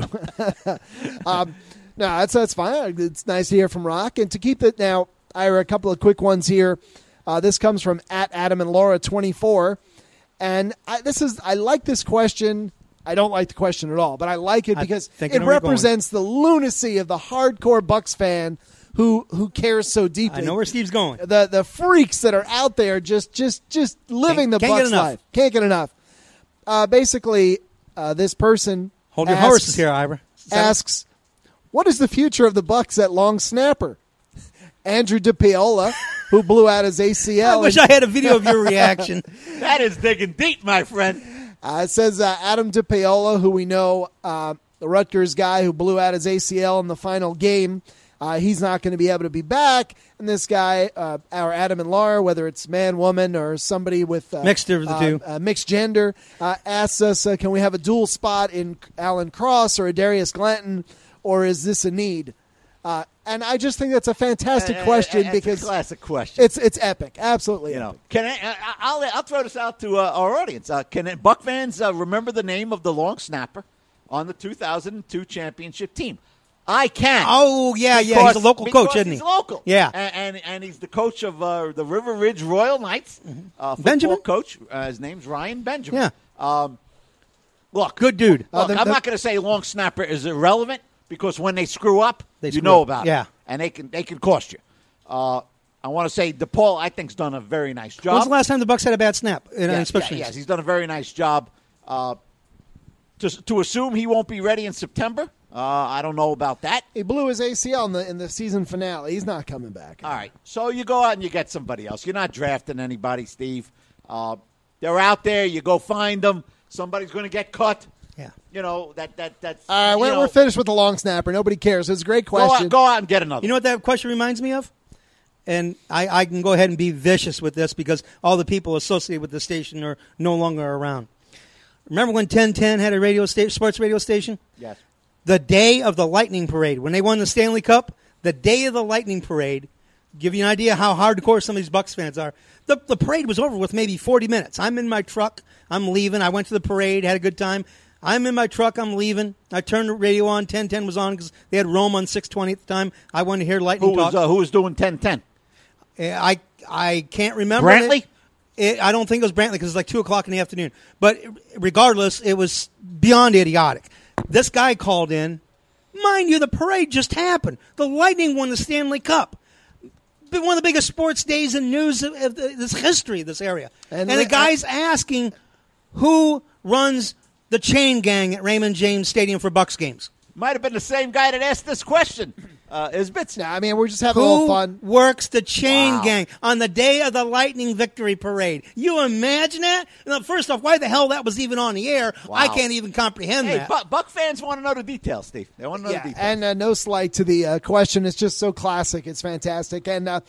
um, no, that's that's fine. It's nice to hear from Rock, and to keep it now, Ira, a couple of quick ones here. Uh, this comes from at Adam and Laura twenty-four, and I, this is I like this question. I don't like the question at all, but I like it I because think I it know where you're going. represents the lunacy of the hardcore Bucs fan who who cares so deeply. I know where Steve's going. the the freaks that are out there just just just living Can't- the can't get Bucs enough. life. Can't get enough. Uh, basically, uh, this person Hold your asks, horses here, Ira. asks, "What is the future of the Bucs at long snapper?" Andrew DePiola, who blew out his A C I L. wish I had a video of your reaction. That is digging deep, my friend. Uh, it says uh, Adam DePiola, who we know, uh, the Rutgers guy who blew out his A C L in the final game. Uh, he's not going to be able to be back. And this guy, uh, our Adam and Laura, whether it's man, woman, or somebody with uh, Mixed of the uh, two. uh, mixed gender, uh, asks us, uh, can we have a dual spot in Alan Cross or a Darius Glanton, or is this a need? Uh, and I just think that's a fantastic Uh, question uh, uh, because it's a classic question. it's it's epic, absolutely You know, epic. can I, I, I'll I'll throw this out to uh, our audience. Uh, can it, Buck fans uh, remember the name of the long snapper on the two thousand two championship team? I can. Oh, yeah, yeah. He's Because- a local because coach, isn't he's he? local. Yeah. and and, and he's the coach of uh, the River Ridge Royal Knights. Uh, football Benjamin? coach. Uh, his name's Ryan Benjamin. Yeah. Um, look, Good dude. Uh, Look, the- I'm the- not going to say long snapper is irrelevant because when they screw up, They you screw know up. about Yeah. it, and they can they can cost you. Uh, I want to say DePaul, I think, has done a very nice job. When's the last time the Bucs had a bad snap in Yeah, an inspection? yeah, yes, he's done a very nice job. Uh, to to assume he won't be ready in September, Uh, I don't know about that. He blew his A C L in the in the season finale. He's not coming back. All right. So you go out and you get somebody else. You're not drafting anybody, Steve. Uh, they're out there. You go find them. Somebody's going to get cut. Yeah. You know, that that that's. All right, we're, know, we're finished with the long snapper. Nobody cares. It's a great Go question. out, go out and get another. You know what that question reminds me of? And I, I can go ahead and be vicious with this because all the people associated with the station are no longer around. Remember when ten ten had a radio sta- sports radio station? Yes. The day of the Lightning Parade, when they won the Stanley Cup, the day of the Lightning Parade, give you an idea how hardcore some of these Bucks fans are. The, the parade was over with maybe forty minutes. I'm in my truck. I'm leaving. I went to the parade, had a good time. I'm in my truck. I'm leaving. I turned the radio on. ten ten was on because they had Rome on six twenty at the time. I wanted to hear Lightning Who was talk. uh, who was doing ten ten? I I can't remember. Brantley? It. It, I don't think it was Brantley because it's like two o'clock in the afternoon. But regardless, it was beyond idiotic. This guy called in. Mind you, the parade just happened. The Lightning won the Stanley Cup. Been one of the biggest sports days in news of, of this history of this area. And And, the- the guy's asking who runs the chain gang at Raymond James Stadium for Bucks games. Might have been the same guy that asked this question. Uh, Isbitz. No, I mean, we're just having a little Who fun. works the chain Wow. gang on the day of the Lightning Victory Parade? You imagine that? Now, first off, why the hell that was even on the air? I Wow. can't even comprehend Hey, that. Bu- Buck fans want to know the details, Steve. They want to know Yeah, the details. and uh, no slight to the uh, question. It's just so classic. It's fantastic. And uh,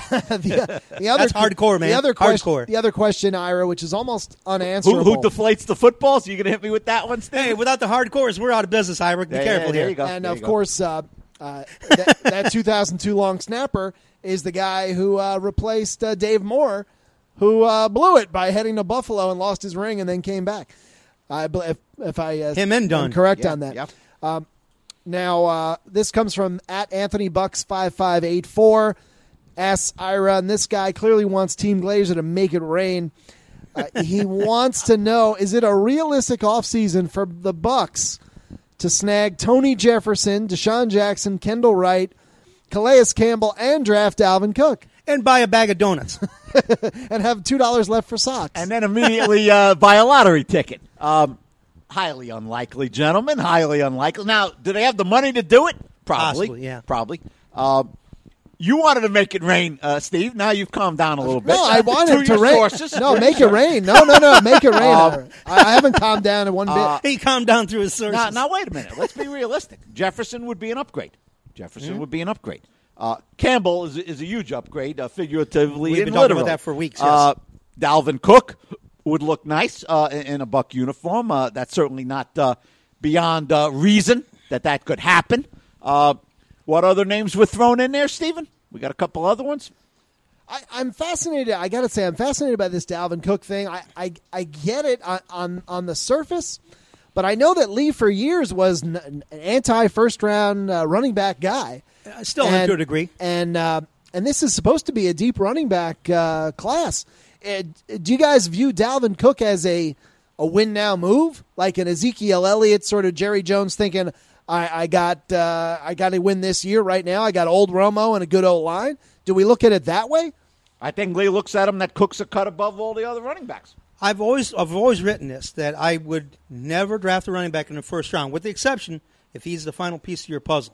the, the other That's hardcore, man. The other question, Hardcore. the other question, Ira, which is almost who, unanswerable. who deflates the footballs? You going to hit me with that one, Steve? Hey, without the hardcores, we're out of business, Ira. Be Yeah, careful yeah, there here. you go. and There of you go. course, uh, uh, that, that two thousand two long snapper is the guy who uh, replaced uh, Dave Moore, who uh, blew it by heading to Buffalo and lost his ring and then came back. I bel- if, if I uh, Him and Dunn. am correct Yeah, on that. yeah. Um, now uh, this comes from at Anthony Bucks five five eight four. Asks Ira, and this guy clearly wants Team Glazer to make it rain. Uh, he wants to know: is it a realistic offseason for the Bucks to snag Tony Jefferson, Deshaun Jackson, Kendall Wright, Calais Campbell, and draft Dalvin Cook, And buy a bag of donuts. and have two dollars left for socks? And then immediately uh, buy a lottery ticket. Um, highly unlikely, gentlemen. Highly unlikely. Now, do they have the money to do it? Probably. Possibly, yeah. Probably. Um, you wanted to make it rain, uh, Steve. Now you've calmed down a little bit. No, I wanted To to your rain. sources. No, make it rain. No, no, no, make it rain. Um, Ira. I, I haven't calmed down in one bit. He calmed down through his sources. Now, now, wait a minute. Let's be realistic. Jefferson would be an upgrade. Jefferson Mm-hmm. would be an upgrade. Uh, Campbell is, is a huge upgrade, uh, figuratively We've and been talking about literally. that for weeks, Uh, yes. Dalvin Cook would look nice uh, in, in a Buck uniform. Uh, that's certainly not uh, beyond uh, reason that that could happen. Uh, what other names were thrown in there, Stephen? We got a couple other ones. I, I'm fascinated. I got to say, I'm fascinated by this Dalvin Cook thing. I, I, I get it on, on on the surface, but I know that Lee for years was n- an anti-first round uh, running back guy. Uh, still am to a degree. And uh, and this is supposed to be a deep running back uh, class. Uh, do you guys view Dalvin Cook as a a win now move, like an Ezekiel Elliott sort of Jerry Jones thinking? I, I got uh, I got to win this year right now. I got old Romo and a good old line. Do we look at it that way? I think Lee looks at him that Cook's a cut above all the other running backs. I've always I've always written this, that I would never draft a running back in the first round, with the exception if he's the final piece of your puzzle.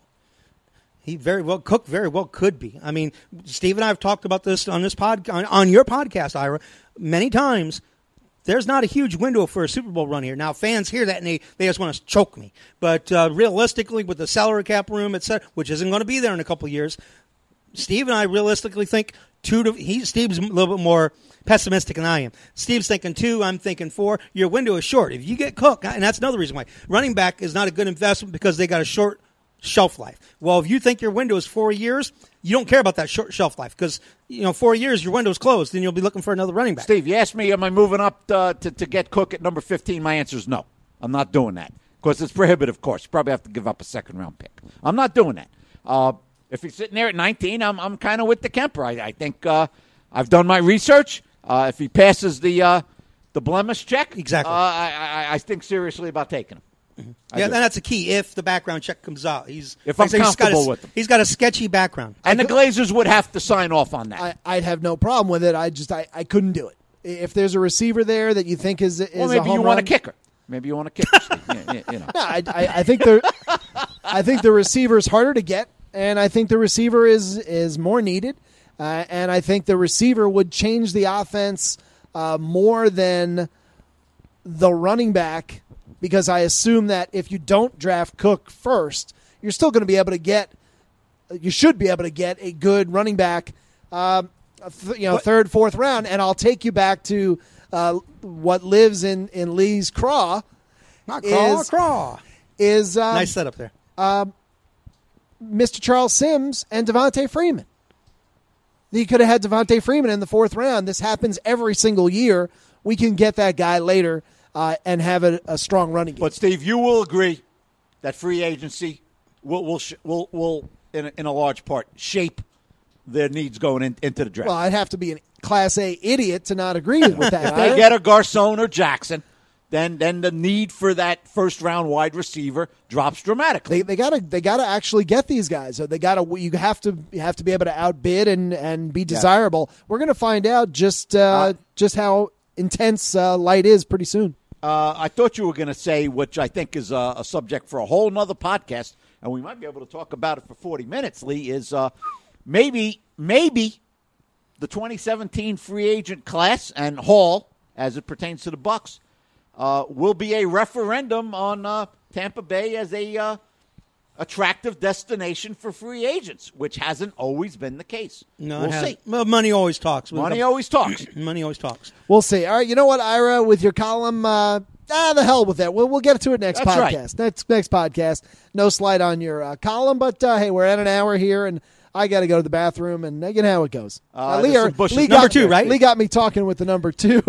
He very well Cook very well could be. I mean, Steve and I have talked about this on this pod on, on your podcast, Ira, many times. There's not a huge window for a Super Bowl run here. Now, fans hear that and they, they just want to choke me. But uh, realistically, with the salary cap room, et cetera, which isn't going to be there in a couple of years, Steve and I realistically think two to he. Steve's a little bit more pessimistic than I am. Steve's thinking two. I'm thinking four. Your window is short. If you get Cook, and that's another reason why running back is not a good investment because they got a short shelf life. Well, if you think your window is four years, you don't care about that short shelf life because you know four years your window's closed, then you'll be looking for another running back. Steve, you asked me, am I moving up uh, to, to get Cook at number fifteen? My answer is no. I'm not doing that. Because it's prohibitive, of course. You probably have to give up a second-round pick. I'm not doing that. Uh, if he's sitting there at nineteen, I'm I'm kind of with the Kemper. I, I think uh, I've done my research. Uh, if he passes the uh, the blemish check, Exactly. uh, I, I, I think seriously about taking him. I Yeah, do. and that's a key. If the background check comes out, he's If I'm he's got comfortable a, with him. He's got a sketchy background. And the Glazers would have to sign off on that. I, I'd have no problem with it. I just I, I couldn't do it. If there's a receiver there that you think is is well, a maybe home you want run, a kicker. Maybe you want a kicker. Steve. Yeah, yeah, you know. No, I, I, I think there. I think the receiver is harder to get, and I think the receiver is is more needed. Uh, and I think the receiver would change the offense uh, more than the running back, because I assume that if you don't draft Cook first, you're still going to be able to get, you should be able to get a good running back, um, th- you know, But- third, fourth round. And I'll take you back to uh, what lives in, in Lee's craw. Not craw, Is- craw. Is um, Nice setup there. Mister Charles Sims and Devontae Freeman. You could have had Devontae Freeman in the fourth round. This happens every single year. We can get that guy later uh, and have a, a strong running game. But Steve, you will agree that free agency will will sh- will, will in a, in a large part shape their needs going in, into the draft. Well, I'd have to be a Class A idiot to not agree with that. If they get a Garcon or Jackson, then then the need for that first round wide receiver drops dramatically. They they gotta they gotta actually get these guys. So they gotta you have to you have to be able to outbid and, and be desirable. We're gonna find out just uh, Uh, just how intense uh, Light is pretty soon. Uh, I thought you were going to say, which I think is a, a subject for a whole nother podcast, and we might be able to talk about it for forty minutes, Lee, is uh, maybe, maybe the twenty seventeen free agent class and Hall, as it pertains to the Bucs, uh, will be a referendum on uh, Tampa Bay as a uh, attractive destination for free agents, which hasn't always been the case. No, we'll it hasn't. see. Well, money always talks. When it Money comes- always talks. money always talks. We'll see. All right, you know what, Ira, with your column, uh, ah, the hell with that. We'll we'll get to it next That's right. podcast. Next next podcast. No slide on your uh, column, but uh, hey, we're at an hour here, and I got to go to the bathroom, and uh, you know how it goes. Uh, Lee, there's some bushes. Lee Number got, two, right? Lee got me talking with the number two.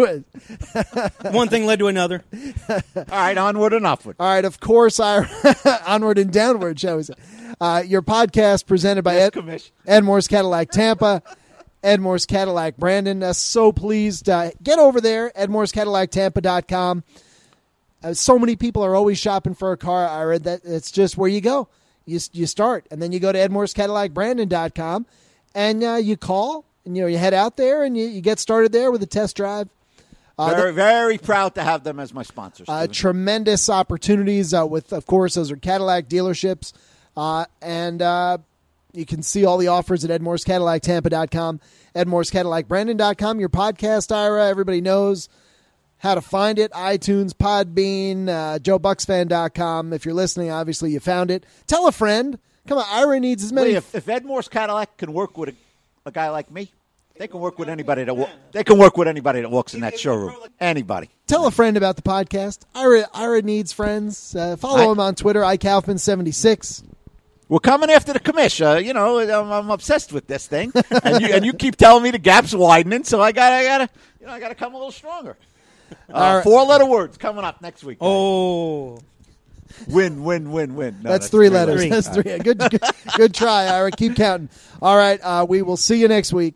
One thing led to another. All right, onward and upward. All right, of course, Ira, onward and downward, shall we say. Uh, your podcast presented by Yes, Ed, Commish. Ed Morse Cadillac Tampa, Ed Morse Cadillac Brandon. Uh, so pleased. Uh, get over there, ed morse cadillac tampa dot com. Uh, so many people are always shopping for a car, Ira, that it's just where you go. You you start, and then you go to ed morse cadillac brandon dot com, and uh, you call, and you know you head out there, and you, you get started there with a test drive. Uh, Very, very proud to have them as my sponsors. Uh, Stephen. tremendous opportunities uh, with, of course, those are Cadillac dealerships. Uh, and uh, you can see all the offers at ed morse cadillac tampa dot com, ed morse cadillac brandon dot com. Your podcast, Ira, everybody knows how to find it. iTunes, Podbean, uh, joe bucks fan dot com. If you're listening, obviously you found it. Tell a friend. Come on, Ira needs as many. Lee, if, if Ed Morse Cadillac can work with a, a guy like me, they can work with anybody that wa- they can work with anybody that walks in that showroom. Anybody. Tell a friend about the podcast. Ira, Ira needs friends. Uh, follow I- him on Twitter, i kaufman seventy-six. We're coming after the commish. Uh, you know, I'm, I'm obsessed with this thing, and you and you keep telling me the gap's widening, so I got I gotta you know I gotta come a little stronger. Uh, All right. Four letter words coming up next week. Oh, Win, win, win, win. No, that's, three letters. letters. That's three. Good, good, good try, Ira. Keep counting. All right, uh, we will see you next week.